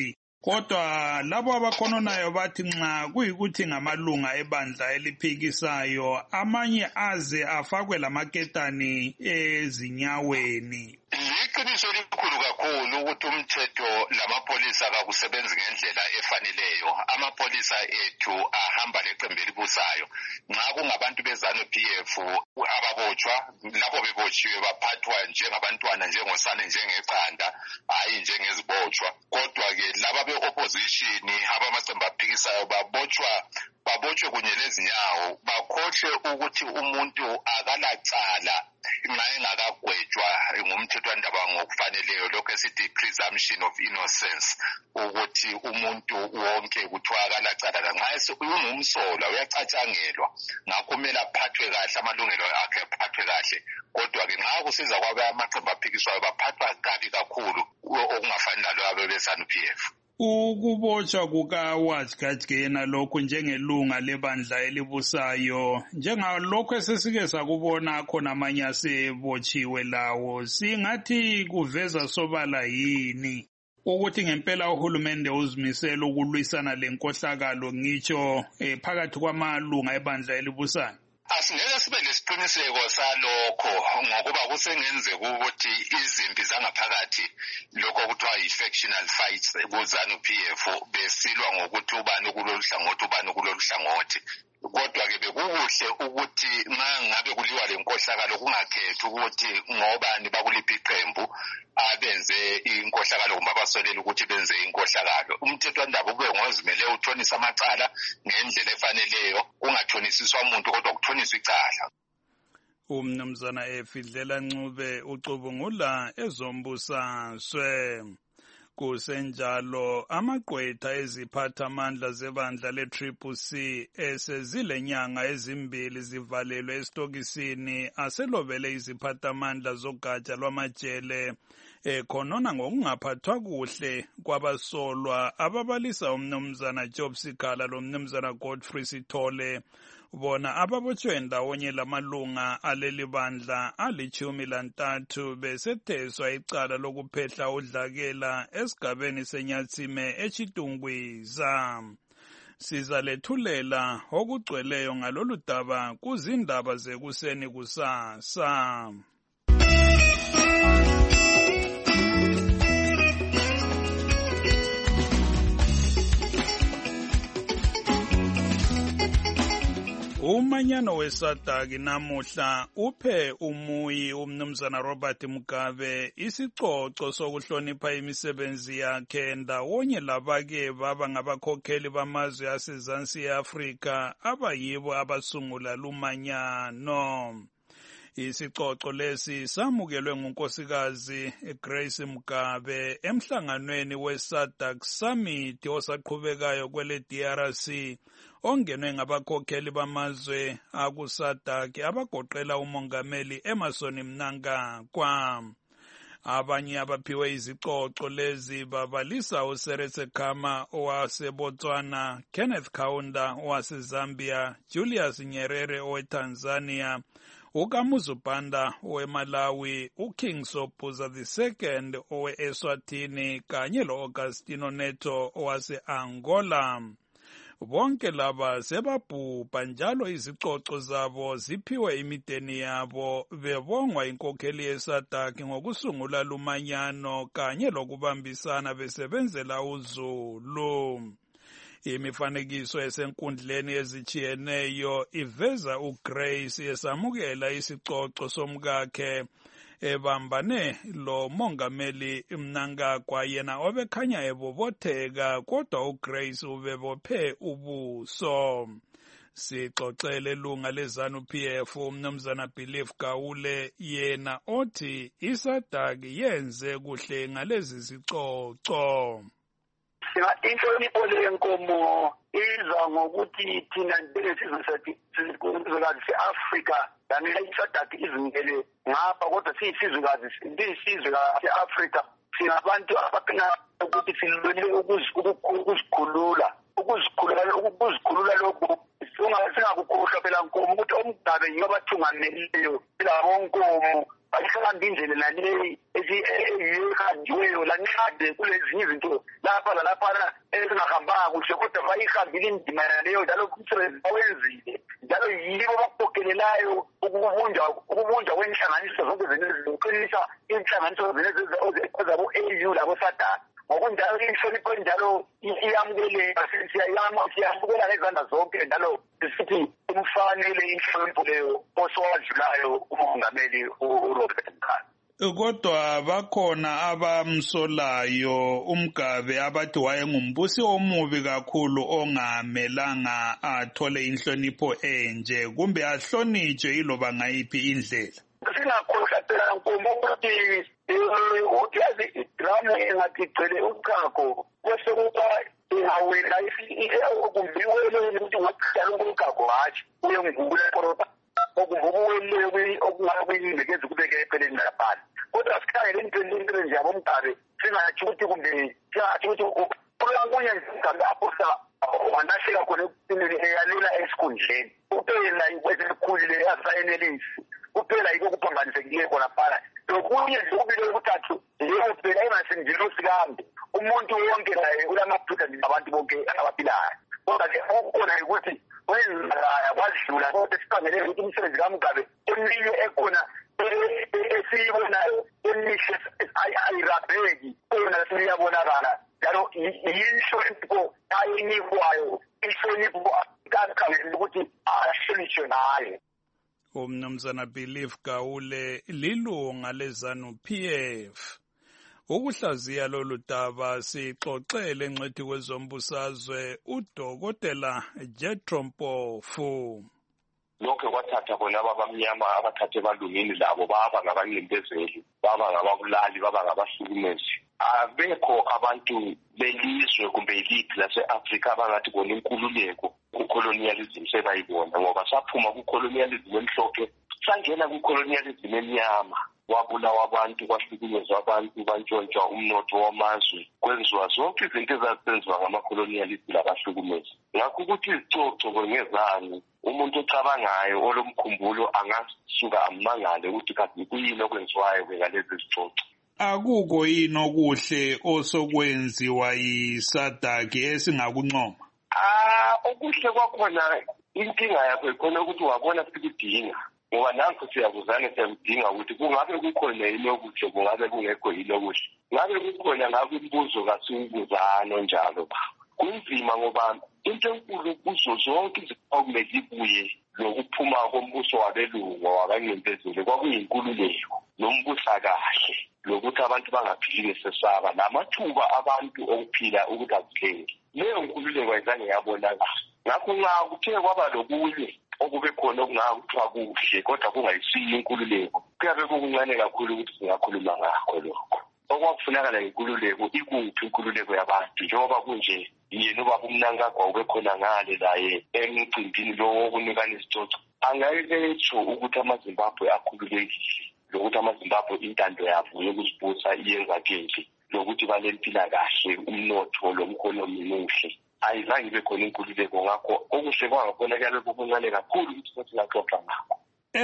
kodwa labo abakhononayo bathi nxa kuyikuthi ngamalunga ebandla eliphikisayo amanye aze afakwe lamaketani ezinyaweni. Liqiniso elikhulu kakhulu ukuthi umthetho lamapholisa kakusebenzi ngendlela efaneleyo. Amapholisa ethu ahamba leqembu elibusayo. Nxa kungabantu beZANU-PF ababotshwa, labo bebotshiwe baphathwa njengabantwana, njengosane, njengeqanda, hayi njengezibotshwa. Kodwa-ke laba be-opposition abamacembu aphikisayo babotshwe kunye lezinyawo, bakhohlwe ukuthi umuntu akalacala nxa engakagwetshwa ngumthethwandaba ngokufaneleyo, lokho esithi presumption of innocence, ukuthi umuntu wonke kuthiwa akalacala. Nxa ungumsolwa uyacatshangelwa, ngakho kumele aphathwe kahle, amalungelo akhe aphathwe kahle. Kodwa-ke nxa kusiza kwabe amaqembu aphikiswayo baphathwa kabi kakhulu okungafani lalo beZANU-PF. Ukubotshwa kukaWatchgajgena lokhu njengelunga lebandla elibusayo, njengalokho esesike sakubona khona amanye asebotshiwe lawo, singathi kuveza sobala yini ukuthi ngempela uhulumende uzimisela ukulwisana lenkohlakalo ngitsho phakathi kwamalunga ebandla elibusayo? Asingeke sibe lesiqiniseko salokho ngokuba kusengenzeka ukuthi izimpi zangaphakathi lokho kuthiwa yi-factional fights ku-ZANU-PF besilwa ngokuthi ubani kulolu hlangothi ubani kulolu hlangothi. Kodwa-ke bekukuhle ukuthi nxa ngabe kuliwa le nkohlakalo kungakhethi ukuthi ngobani bakuliphi iqembu abenze inkohlakalo kumbe abasolela ukuthi benze inkohlakalo. Umthethwandaba ube ngozimele uthonisa amacala ngendlela efaneleyo, kungathonisiswa umuntu kodwa kuthoniswa icala. Umnumzana Efidlela Ncube ucubungula ezombusaswe. Kusenjalo amagqwetha eziphathamandla zebandla le-CCC esezile nyanga ezimbili zivalelwe esitokisini aselobele iziphathamandla zogatsha lwamajele ekhonona ngokungaphathwa kuhle kwabasolwa ababalisa umnumzana Job Sikhala lomnumzana Godfrey Sithole, bona ababotshwe ndawonye lamalunga aleli bandla ali-13 besetheswa icala lokuphehla udlakela esigabeni seNyatsime eChitungwiza. Sizalethulela okugcweleyo ngalolu daba kuzindaba zekuseni kusasa. Umanyano weSADC namuhla uphe umuyi umnumzana Robert Mugabe isicoco sokuhlonipha imisebenzi yakhe ndawonye labake baba ngabakhokheli bamazwe asezansi eAfrika abayibo abasungula lumanyano. Isicoco lesi samukelwe ngunkosikazi Grace Mugabe emhlanganweni weSADC Summit osaqhubekayo kwele DRC ongenwe ngabakhokheli bamazwe akuSADC abagoqela umongameli Emmerson Mnangagwa. Abanye abaphiwe izicoco lezi babalisa uSeretse Khama owasebotswana, Kenneth Kaunda owasezambia, Julius Nyerere oweTanzania, uKamuzu Banda oweMalawi, uKing Sobhuza II owe-Eswatini kanye lo-Augustino Neto owase-Angola. Bonke laba sebabhubha njalo izicoco zabo ziphiwe imideni yabo bebongwa inkokheli yeSADC ngokusungula lumanyano kanye lokubambisana besebenzela uzulu. Imifanekiso esenkundleni ezitshiyeneyo iveza uGrace esamukela isicoco somkakhe ebambane lo mongameli Mnangagwa, yena obekhanya ebobotheka kodwa uGrace ubebophe ubuso. Sixoxele ilunga leZANU-PF umnumzana Belief Gawule, yena othi iSADC yenze kuhle ngalezi zicoco. Inhlonipho lenkomo iza ngokuthi thina njengesizwe sizwe se-Afrika yanele iSADC izingele ngapha, kodwa siyisizwekazi se-Afrika singabantu abaqina ukuthi silwele ukuzikhulula lokhu singakukhohlwa phela nkomo ukuthi omgabe yibo abathungamelileyo labo nkomo ayihlambi indlela naleyi eyihanjiweyo lancade kulezinye izinto lapha lalaphana ezingahambanga kuhle kodwa bayihambile indima yaleyo njalo umsebenzi bawenzile njalo yibo bakukhokelelayo ukubunjwa kwenhlanganiso zonke zokuqinisa inhlanganiso zabo-AU labo-SADC. Ngokunjalo inhlonipho njalo iyamukeleka siyamukela ngezandla zonke njalo sithi umfanele inhlonipho leyo osowadlulayo umongameli uRobert Mugabe. Kodwa bakhona abamsolayo uMgabe abathi wayengumbusi omubi kakhulu ongamelanga athole inhlonipho enje kumbe ahlonitshwe iloba ngayiphi indlela. Singakhohlwa phela Nkomo ukuthi yazi idrama engatigcele uchago bese kuba ingawela okumbiwele ukuthi ungaqala uchago hatshi uye ngivukule koroba okuvubuwele okungakuyimekeza kubeke epheleni lapha kodwa sikhangele into nje yabomgabe singathi ukuthi kumbe singathi ukuthi kunye nje apho wanasheka khona eyalela esikhundleni uphela ikwezelikhulile yasayenelisi kuphela yiko kuphambanisekile khona phana lokunye nje kubile ukuthathu leyo phela engasengilosi kambe umuntu wonke naye ulamaphutha abantu bonke abaphilayo kodwa ke okukhona ukuthi wenzakaya kwadlula kodwa sikhangele ukuthi umsebenzi kaMgabe eminye ekhona esiyibonayo emihle ayirabheki khona siyabonakala njalo yinhlonipho ayinikwayo inhlonipho kakhangele ukuthi ahlonitshwe ngayo. Umnumzana Belief Gawule lilunga leZANU-PF. Ukuhlaziya lolu daba sixoxele ngcwethi kwezombusazwe uDokotela Jethro Mpofu. Lokho kwathatha bona abamnyama abathathe balungini labo baba ngabanyimpezeli baba ngababulali baba ngabahlukumezi. Abekho abantu belizwe kumbe iliphi lase-Afrika abangathi bona inkululeko kucolonialism sebayibona ngoba saphuma kucolonialism emhlophe sangena kucolonialism emnyama wabulawa abantu kwahlukunyezwa abantu bantshontshwa umnotho wamazwe kwenziwa zonke izinto ezazenziwa ngamacolonialist labahlukumezi. Ngakho ukuthi izicoco ngezani umuntu ocabangayo olomkhumbulo angasuka amangale ukuthi kanti kuyini okwenziwayo ngalezi zicoco. Akuko yini okuhle osokwenziwa yiSADC esingakuncoma? Okuhle kwakhona inkinga yakho ikhona ukuthi wabona sikudinga ngoba nanku siyakuzana siyakudinga ukuthi kungabe kukhona yini okuhle kungabe kungekho yini okuhle ngabe kukhona ngabe imibuzo kasiyibuzano njalo kunzima ngoba into enkulu kuzo zonke izikhawumele ibuye lokuphuma kombuso wabelungu wabanyimpezeli kwakuyinkululeko nombusakahle lokuthi abantu bangaphili besesaba namathuba abantu okuphila ukuthi azidlenge. Leyo nkululeko ayizange yabonakala. Ngakho nxa kuthe kwaba lokunye okube khona okungakuthiwa kuhle kodwa kungayisiyo inkululeko kuyabe kukuncane kakhulu ukuthi singakhuluma ngakho lokho. Okwakufunakala inkululeko ikuphi inkululeko yabantu njengoba kunje yena ubaba uMnangagwa ubekhona ngale laye emcimbini lo wokunikana isicoco angayetsho ukuthi amaZimbabwe akhululekile lokuthi amaZimbabwe intando yabo yokuzibusa iyenza kenje lokuthi banempilakahle umnotho lomkhonomi muhle ayizange ibe khona inkululeko. Ngakho okuhle kwangabonakala kukuncane kakhulu ukuthi singaxoxa ngakho.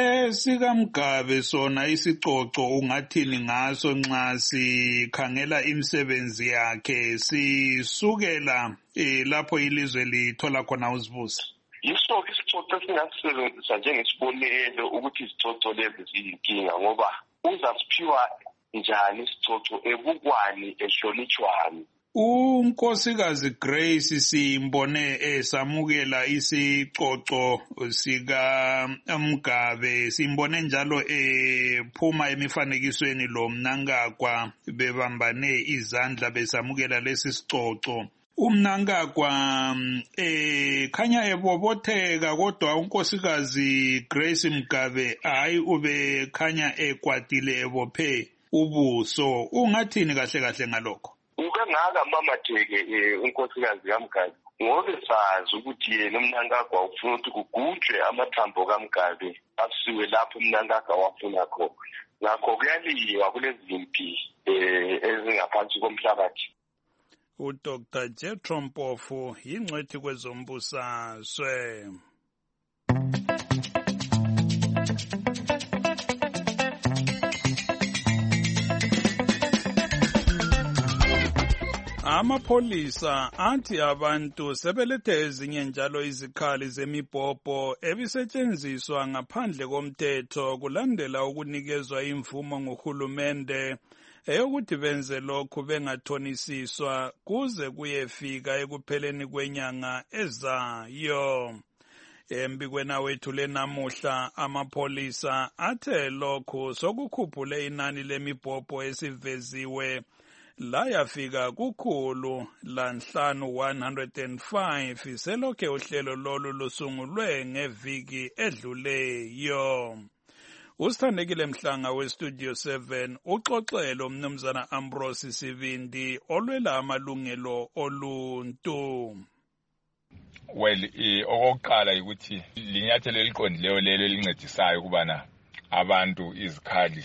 SikaMgabe sona isicoco ungathini ngaso nxa sikhangela imisebenzi yakhe sisukela lapho ilizwe lithola khona uzibusa? Yiso isicoco esingasisebenzisa njengesibonelo ukuthi izicoco lezi ziyinkinga ngoba uzasiphiwa njani isicoco ebukwani ehlonitshwani. uNkosikazi Grace simbone esamukela isicoco sika Mugabe, simbone njalo ephuma emifanekisweni lo Mnangagwa bebambane izandla besamukela lesi sicoco. uMnangagwa khanya ebobotheka, kodwa uNkosikazi Grace Mugabe hayi ube khanya ekwatile ebophe ubuso. Ungathini kahle kahle ngalokho? Ngaka mamatheke uNkosikazi kaMgabe ngoba sazi ukuthi yena uMnangagwa ufuna ukuthi kugujwe amathambo kaMgabe asiwe lapho uMnangagwa wafuna khona. Ngakho kuyaliwa kulezi zimpi ezingaphansi komhlabathi. uDr. Jethro Mpofu yingcwethi kwezombusazwe. Amapholisa athi abantu sebelethe ezinye njalo izikhali zemibhobho ebisetshenziswa ngaphandle komthetho kulandela ukunikezwa imvumo nguhulumende eyokuthi benze lokhu bengathonisiswa kuze kuyefika ekupheleni kwenyanga ezayo. Embikweni wethu lenamuhla amapholisa athe lokhu sokukhuphule inani lemibhobho esiveziwe layafika kukhulu lanhlanu 105 selokhe uhlelo lolu lusungulwe ngeviki edluleyo. Usithandekile Mhlanga weStudio 7 uxoxelo umnumzana Ambrose Sibindi olwela amalungelo oluntu. Well, okokuqala ukuthi linyathelo eliqondileyo lelo elincedisayo kubana abantu izikhali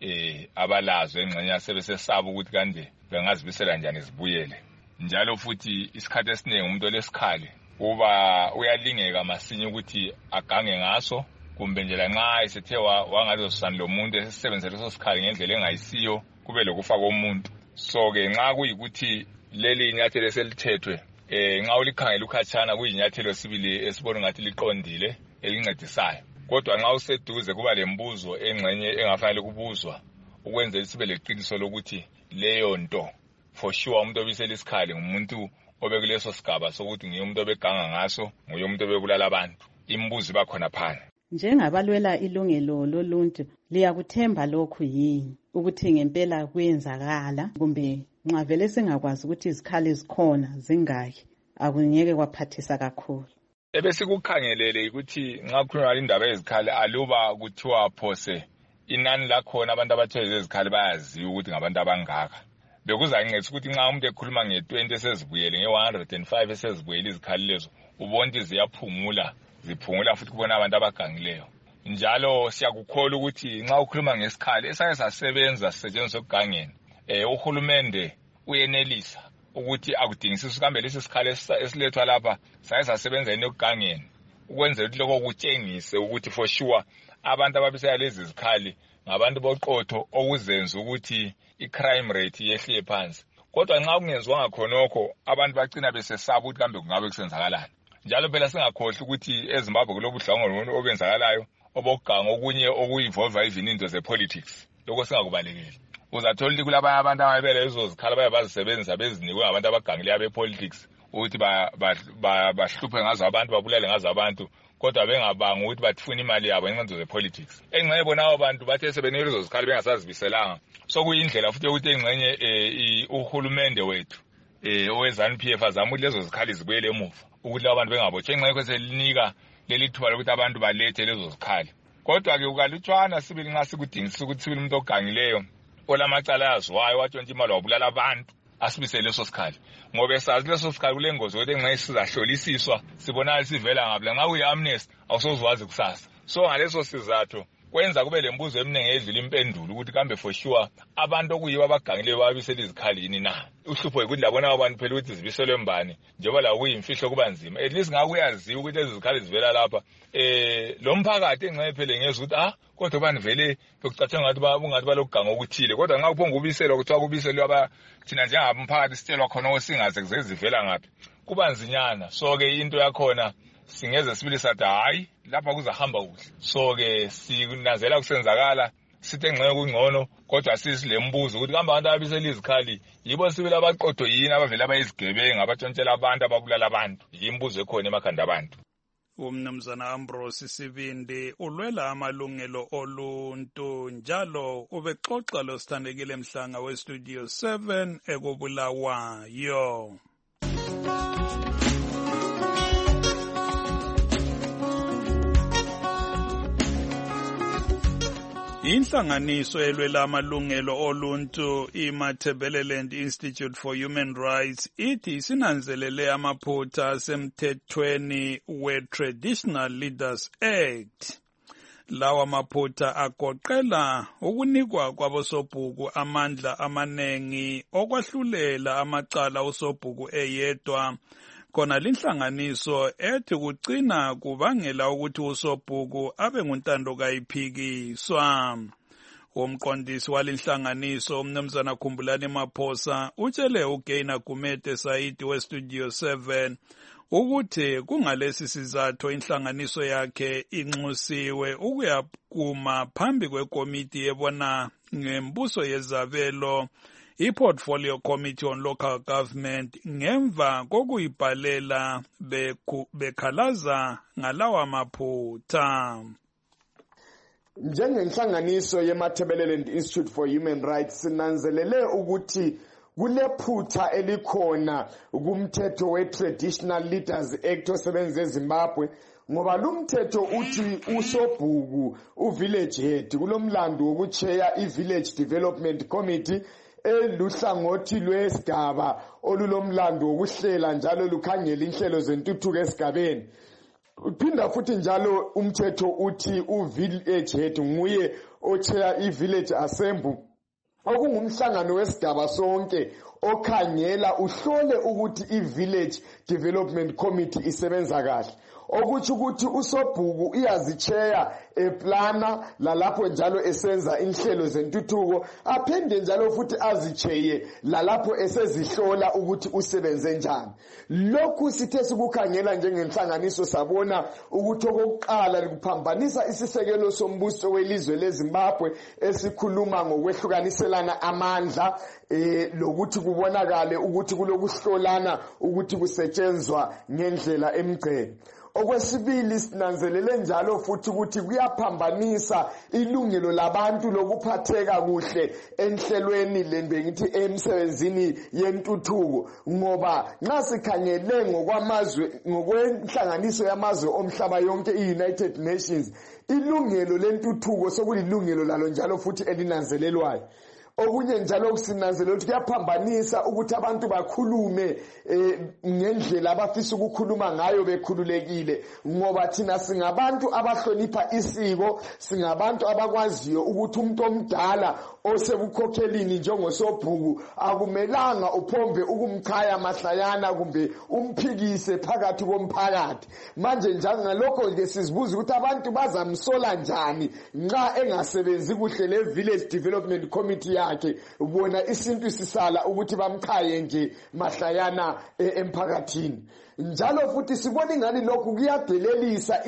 abalazo engxenye sebesesaba ukuthi kanje bengazibisela njani izibuyele. Njalo futhi isikhathi esiningi umuntu olesikhali uba uyalingeka masinya ukuthi agange ngaso kumbe nje lanxa esethe wangazosana lomuntu esisebenzele leso sikhali ngendlela engayisiyo kube lokufa komuntu. So ke nxa kuyikuthi leli inyathelo eselithethwe nxa ulikhangela ukhatshana kuyinyathelo sibili esibona ngathi liqondile elincedisayo. Kodwa nxa useduze kuba lembuzo engxenye engafanele kubuzwa ukwenzela sibe leqiniso lokuthi leyo nto for sure umuntu obisela isikhali ngumuntu obekuleso sigaba sokuthi nguye umuntu obeganga ngaso, nguye umuntu obebulala abantu. Imbuzi bakhona phana. Njengabalwela ilungelo loluntu liyakuthemba lokhu yini ukuthi ngempela kuyenzakala kumbe nxa vele singakwazi ukuthi izikhali zikhona zingaki akungeke kwaphathisa kakhulu? Ebesikukhangelele ukuthi nxa kukhona indaba yezikhali aluba kuthiwa phose inani lakhona abantu abathwele izikhali bayaziwa ukuthi ngabantu abangaka. Bekuzanginceda ukuthi nxa umuntu ekhuluma nge-20 esezibuyele nge-105 esezibuyele izikhali lezo ubona ziyaphungula ziphungula futhi kubona abantu abagangileyo. Njalo siyakukholwa ukuthi nxa ukhuluma ngesikhali esake sasebenza sisetshenziswa ekugangeni uhulumende uyenelisa ukuthi akudingisise kambe lesi sikhali esilethwa lapha sake sasebenza ekugangeni ukwenzela ukuthi lokho kutshengise ukuthi for sure abantu ababisela lezi zikhali ngabantu boqotho okuzenza ukuthi i-crime rate yehle phansi. Kodwa nxa kungenziwanga khonokho abantu bagcina besesaba ukuthi kambe kungabe kusenzakalani. Njalo phela singakhohlwa ukuthi eZimbabwe kulobudlangano obenzakalayo obokuganga okunye okuyivolva even into zepolitics. Lokho singakubalekeli. Uzathola ukuthi kulabanye abantu ababele lezo zikhali bayabazisebenzisa bezinikwe ngabantu abagangileyo bepolitics ukuthi bahluphe ngazo abantu babulale ngazo abantu kodwa bengabanga ukuthi bathifuna imali yabo ngenxa zepolitics. Engxenye bona abantu bathe sebenike lezo zikhali bengasazibiselanga. So kuyindlela futhi ukuthi engxenye uhulumende wethu oweZANU-PF azama ukuthi lezo zikhali zibuyele emuva ukuthi abantu bengabotshwa. Engxenye kweselinika leli thuba lokuthi abantu balethe lezo zikhali. Kodwa ke ukalutshwana sibili nxa sikudingisisa ukuthi sibili umuntu ogangileyo olamacala yazwayo watshontsha imali wabulala abantu asibisele leso sikhali. Ngoba esazi leso sikhali kule ngozi ukuthi engxenye sizahlolisiswa sibonakala sivela ngaphi nxa kuyi-amnesty awusozwazi kusasa. So ngaleso sizathu kwenza kube lembuzo eminingi edlula impendulo ukuthi kambe for sure abantu okuyibo abagangileyo babisela izikhali yini na. Uhlupho ukuthi labona abantu phela ukuthi zibiselwe mbani njengoba la kuyimfihlo kuba nzima. At least ngakuyaziwa ukuthi lezi zikhali zivela lapha. Lo mphakathi engxenye phela ngezwe ukuthi kodwa bani vele bekucathanga ngathi bungathi balokuganga okuthile. Kodwa nxa kuphonga ubiselwa kuthiwa kubiselwe thina njengabamphakathi sitshelwa khona osingaze kuzezivela ngaphi kuba nzinyana. So ke into yakhona singeze sibili sathi hayi lapha kuzahamba kuhle. So ke sinazela kusenzakala sithi engxenye kungcono kodwa sisilembuzo ukuthi kambe abantu abisela izikhali yibo sibili abaqotho yini abavela abayizigebengu abatshontshela abantu ababulala abantu. Yimbuzo ekhona emakhanda abantu. Umnumzana Ambrose Sibindi ulwela amalungelo oluntu njalo ubexoxa lo Sithandekile Mhlanga weStudio 7 ekubulawayo. Inhlanganiso elwela amalungelo oluntu iMatabeleland Institute for Human Rights ithi isinanzelele amaphutha asemthethweni we-Traditional Leaders Act. Lawa maphutha agoqela ukunikwa kwabosobhuku amandla amanengi okwahlulela amacala usobhuku eyedwa. Khona linhlanganiso ethi kugcina kubangela ukuthi usobhuku abe nguntando kayiphikiswa. Umqondisi walinhlanganiso umnumzana Khumbulani Maphosa utshele uGainer Gumede Saidi weStudio 7 ukuthi kungalesi sizathu inhlanganiso yakhe inxusiwe ukuyakuma phambi kwekomiti ebona ngembuso yezabelo i-Portfolio Committee on Local Government ngemva kokuyibhalela bekhalaza ngalawa maphutha. Njengenhlanganiso yeMatabeleland Institute for Human Rights sinanzelele ukuthi kulephutha elikhona kumthetho we-Traditional Leaders Act osebenza eZimbabwe ngoba lumthetho uthi usobhuku uvillage head kulomlando wokucheya i-Village Development Committee eluhlangothi lwesigaba olulomlando wokuhlela njalo lukhangela inhlelo zentuthuko esigabeni. Uphinda futhi njalo umthetho uthi uvillage head nguye ocheya i-Village Assembly okungumhlangano wesigaba sonke okhangela uhlole ukuthi i-Village Development Committee isebenza kahle. Okuthi ukuthi usobhuku iyazicheya eplana lalapho njalo esenza inhlelo zentuthuko aphinde njalo futhi azicheye lalapho esezihlola ukuthi usebenze njani. Lokhu sithe sikukhangela njengenhlanganiso sabona ukuthi okokuqala likuphambanisa isisekelo sombuso welizwe leZimbabwe esikhuluma ngokwehlukaniselana amandla lokuthi kubonakale ukuthi kulokuhlolana ukuthi kusetshenzwa ngendlela emgceke. Okwesibili sinanzelele njalo futhi ukuthi kuyaphambanisa ilungelo labantu lokuphatheka kuhle enhlelweni lembe ngithi emsebenzini yentuthuko ngoba nxa sikhangele ngokwamazwe ngokwenhlanganiso yamazwe omhlaba yonke i-United Nations ilungelo lentuthuko sokulilungelo lalo njalo futhi elinanzelelwayo. Okunye njalo kusinanzelela ukuthi kuyaphambanisa ukuthi abantu bakhulume ngendlela abafisa ukukhuluma ngayo bekhululekile ngoba thina singabantu abahlonipha isiko, singabantu abakwaziyo ukuthi umuntu omdala osebukhokhelini njengosobhuku akumelanga uphombe ukumchaya mahlayana kumbe umphikise phakathi komphakathi. Manje njalo ngalokho ke sizibuza ukuthi abantu bazamsola njani nxa engasebenzi kuhle le Village Development Committee yakhe ubona isintu sisala ukuthi bamchaye nje mahlayana emphakathini. Njalo futhi sibona ingani lokhu kuyadelelisa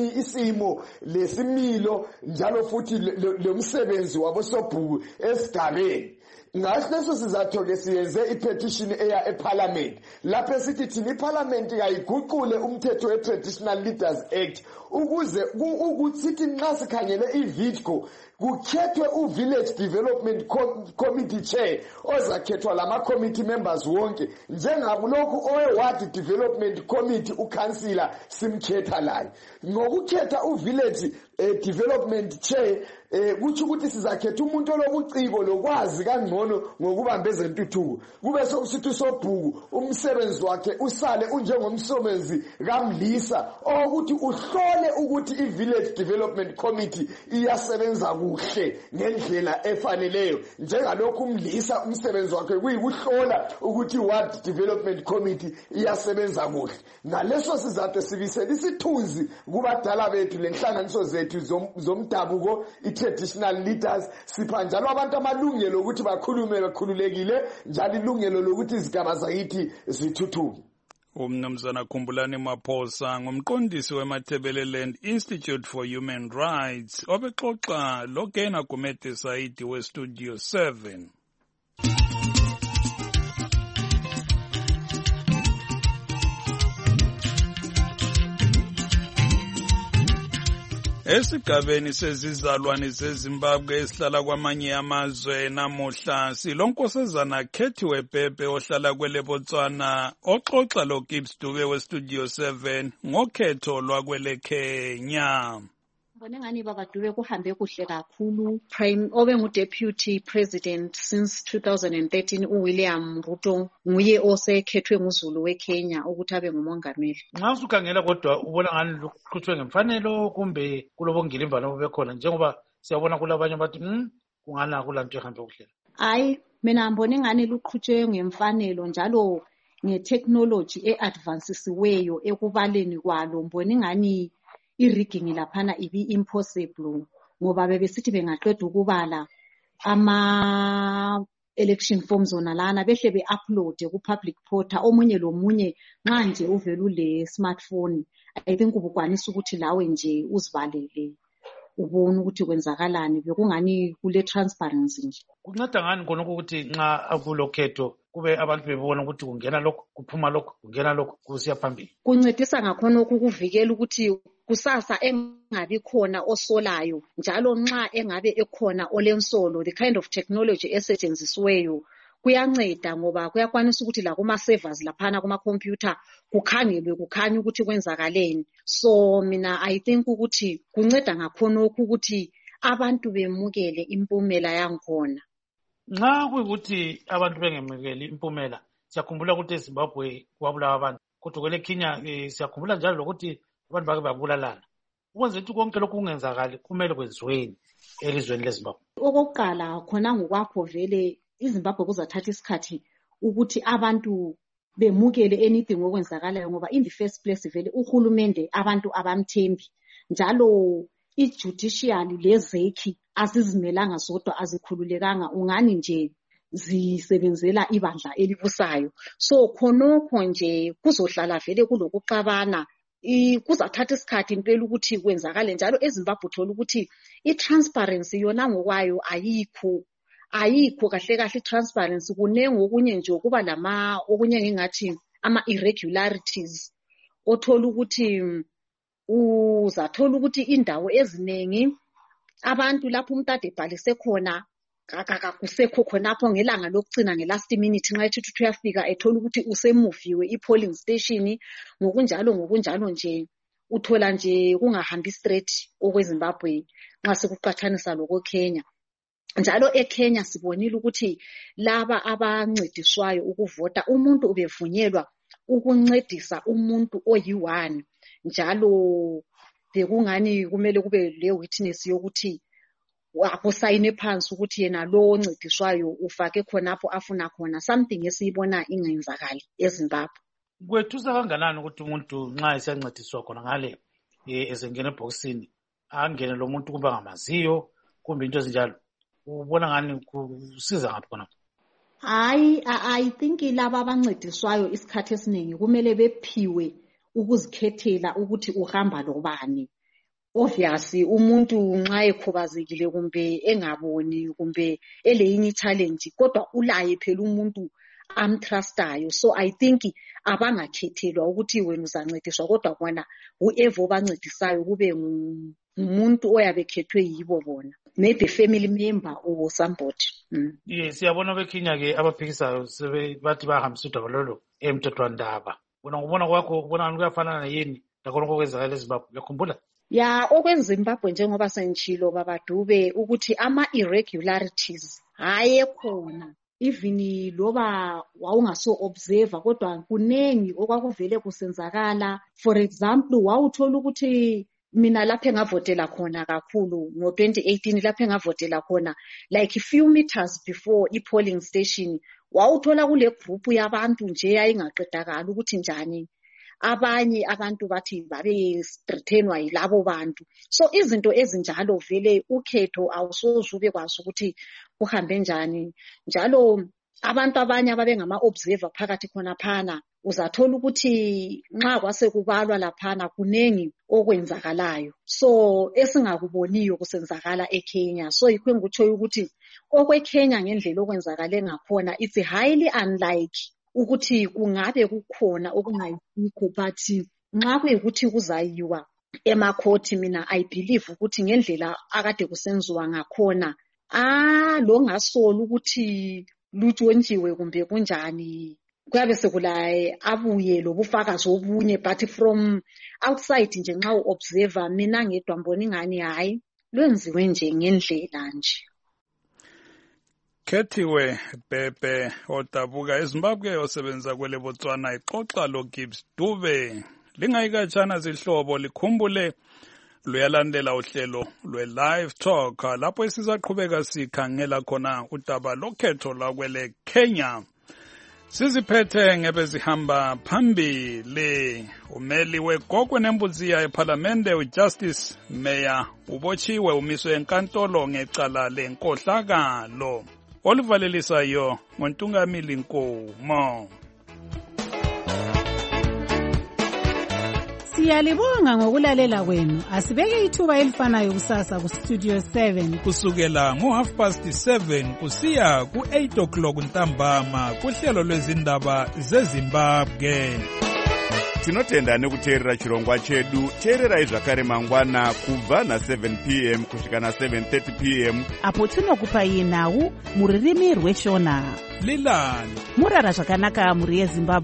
isimo lesimilo njalo futhi lomsebenzi wabosobhuku esigabeni. Ngaleso sizathu ke siyenze ipetition eya eParliament lapho esithi thina iParliament kayiguqule umthetho weTradtional Leaders Act ukuze ukuthi nxa sikhangele iVidco kukhethwe uVillage Development Committee Chair ozakhethwa lama committee members wonke njengabo lokhu oward Development Committee uCouncillor simkhetha layo ngokukhetha uVillage Development Chair kuthi ukuthi sizakhetha umuntu olobuciko lokwazi kangcono ngokubambeza intuthuko kube sokusithi usobhuku umsebenzi wakhe usale unjengomsebenzi kaMlisa ukuthi uhlole ukuthi iVillage Development Committee iyasebenza kuhle ngendlela efaneleyo njengalokhu uMlisa umsebenzi wakhe kuyikuhlola ukuthi iWard Development Committee iyasebenza kuhle. Ngaleso sizathu sibisela isithunzi kubadala bethu lenhlanganiso zethu zomdabuko traditional leaders sipha njalo abantu amalungelo ukuthi bakhulume bekhululekile njalo ilungelo lokuthi izigaba zakithi zithuthuke. Umnumzana Khumbulani Maphosa ngumqondisi weMatabeleland Institute for Human Rights obexoxa loGainer Gumede Saidi weStudio 7. Esigabeni sezizalwane zeZimbabwe esihlala kwamanye amazwe namuhla silonkosazana Khethiwe Pepe ohlala kweleBotswana oxoxa loGibbs Dube weStudio 7 ngokhetho lwakwele Kenya. Ngibona ngani baba Dube kuhambe kuhle kakhulu. Obe ngu-deputy president since 2013 uWilliam Ruto nguye osekhethwe nguzulu weKenya ukuthi abe ngumongameli. Nxa usukhangela kodwa ubona ngani luqhutshwe ngemfanelo kumbe kulobongilimbano obekhona njengoba siyabona kulabanye bathi kungana kulanto ehambe kuhle. Hayi mina ngibona ngani luqhutshwe ngemfanelo njalo ngetechnology eadvancisiweyo ekubaleni kwalo ngibona ngani i-rigging laphana ibi impossible ngoba bebesithi bengaqeda ukubala election forms zona lana behle be-uploade ku-public portal omunye lomunye nxa nje uvele ule smartphone. I think ubukwanisa ukuthi lawe nje uzibalele ubone ukuthi kwenzakalani, bekungani kule transparency nje. Kunceda ngani khonokho ukuthi nxa kulokhetho kube abantu bebona ukuthi kungena lokhu kuphuma lokhu kungena lokhu kusiya phambili? Kuncedisa ngakhonokho ukuvikela ukuthi kusasa engabi khona osolayo, njalo nxa engabe ekhona olensolo, the kind of technology esetshenzisiweyo kuyanceda ngoba kuyakwanisa ukuthi la kuma-servers laphana kuma-computer kukhangelwe kukhanye ukuthi kwenzakaleni. So mina I think ukuthi kunceda ngakhonokho ukuthi abantu bemukele impumela yankhona. Nxa kuyikuthi abantu bengemukeli impumela, siyakhumbula ukuthi eZimbabwe kwabulawa abantu, kodwa kwele Kenya siyakhumbula njalo lokuthi abantu bake babulalana. Ukwenza ukuthi konke lokhu kungenzakali kumele kwenziweni elizweni leZimbabwe. Okokuqala khona ngokwakho vele iZimbabwe kuzathatha isikhathi ukuthi abantu bemukele anything okwenzakalayo ngoba in the first place vele uhulumende abantu abamthembi, njalo i-judiciary lezekhi azizimelanga zodwa, azikhululekanga, ungani nje zisebenzela ibandla elibusayo. So khonokho nje kuzohlala vele kulokuxabana, kuzathatha isikhathi impela ukuthi kwenzakale. Njalo eZimbabwe uthola ukuthi i-transparency yona ngokwayo ayikho kahle kahle i-transparency. Kunengi okunye nje kuba okunye ngingathi ama-irregularities. Othola ukuthi uzathola ukuthi indawo eziningi abantu lapho umuntu ade ebhalise khona kusekho khonapho ngelanga lokucina nge-last minute nxa ethi uyafika ethola ukuthi usemuviwe i-polling station. Ngokunjalo nje uthola nje kungahambi straight okweZimbabwe nxa sekuqathanisa lokweKenya. Njalo eKenya sibonile ukuthi laba abancediswayo ukuvota, umuntu ubevunyelwa ukuncedisa umuntu oyi-1, njalo bekungani kumele kube le witness yokuthi akusayine phansi ukuthi yena lo oncediswayo ufake khonapho afuna khona, something esiyibona ingenzakali eZimbabwe. Kwethusa kanganani ukuthi umuntu nxa esiyancediswa khona ngale esengena ebhokisini angene lo muntu kumbe angamaziyo kumbe into ezinjalo? Ubona ngani kusiza ngaphi khona? Hayi, I think laba abancediswayo isikhathi esiningi kumele bephiwe ukuzikhethela ukuthi uhamba lobani. Obviously umuntu nxa ekhubazekile kumbe engaboni kumbe eleyinye i-challenge, kodwa ulaye phela umuntu amtrustayo. So I think abangakhethelwa ukuthi wena uzancediswa, kodwa kwana whoever obancedisayo kube ngumuntu oyabe khethwe yibo bona, maybe family member or somebody. Siyabona beKenya-ke abaphikisayo bathi bahambisa udaba lolo emthethwandaba. Wena ngubona kwakho ubona ngani kuyafanana yini lakhonokho kwenzakala eZimbabwe? Uyakhumbula? Ya, okweZimbabwe njengoba sengitshilo babadube ukuthi ama-irregularities hayekhona, even loba wawungaso-observer kodwa kunengi okwakuvele kusenzakala. For example, wawuthola ukuthi mina lapho engavotela khona kakhulu ngo-2018, lapho engavotela khona like few meters before i-polling station, wawuthola kule group yabantu nje yayingaqedakala ukuthi njani. Abanye abantu bathi babe-threatenwa yilabo bantu. So izinto ezinjalo vele ukhetho awusoze ube kwazi ukuthi kuhambe njani. Njalo abantu abanye ababengama-observer phakathi khonaphana, uzathola ukuthi nxa kwase kubalwa laphana kunengi okwenzakalayo, so esingakuboniyo kusenzakala eKenya. So yikho engikutshoyo ukuthi okweKenya ngendlela okwenzakale ngakhona it's highly unlike ukuthi kungabe kukhona okungayisikho, but nxa kuyikuthi kuzayiwa emakhoti, mina I believe ukuthi ngendlela akade kusenziwa ngakhona lo ngasola ukuthi lutshontshiwe kumbe kunjani, kuyabe sekulaye abuye lobufakazi obunye, but from outside nje nxa u-observer mina ngedwa mbona ingani hayi lwenziwe nje ngendlela nje. Khethiwe Pepe odabuka eZimbabwe osebenza kwele Botswana ixoxa lo Gibbs Dube. Lingayikatshana zihlobo likhumbule luyalandela uhlelo lwe-Live Talk lapho esizaqhubeka sikhangela khona udaba lokhetho lwakwele Kenya. Siziphethe ngebezihamba phambili. Umeli wegogwe nembuziya eParliamente uJustice Meya ubotshiwe umiswe enkantolo ngecala lenkohlakalo. Olivalelisayo ngoNtungamili Nkomo. Siyalibonga ngokulalela kwenu. Asibeke ithuba elifanayo kusasa ku Studio 7 kusukela ngo7:30 kusiya ku8 ntambama kuhlelo lwezindaba zeZimbabwe. Tinotenda nekuteerera chirongwa chedu. Teererai zvakare mangwana kubva na7 p.m. kusvika na7:30 p.m. apo tinokupai nhau muririmi rweshona. Lilani murara zvakanaka muri yeZimbabwe.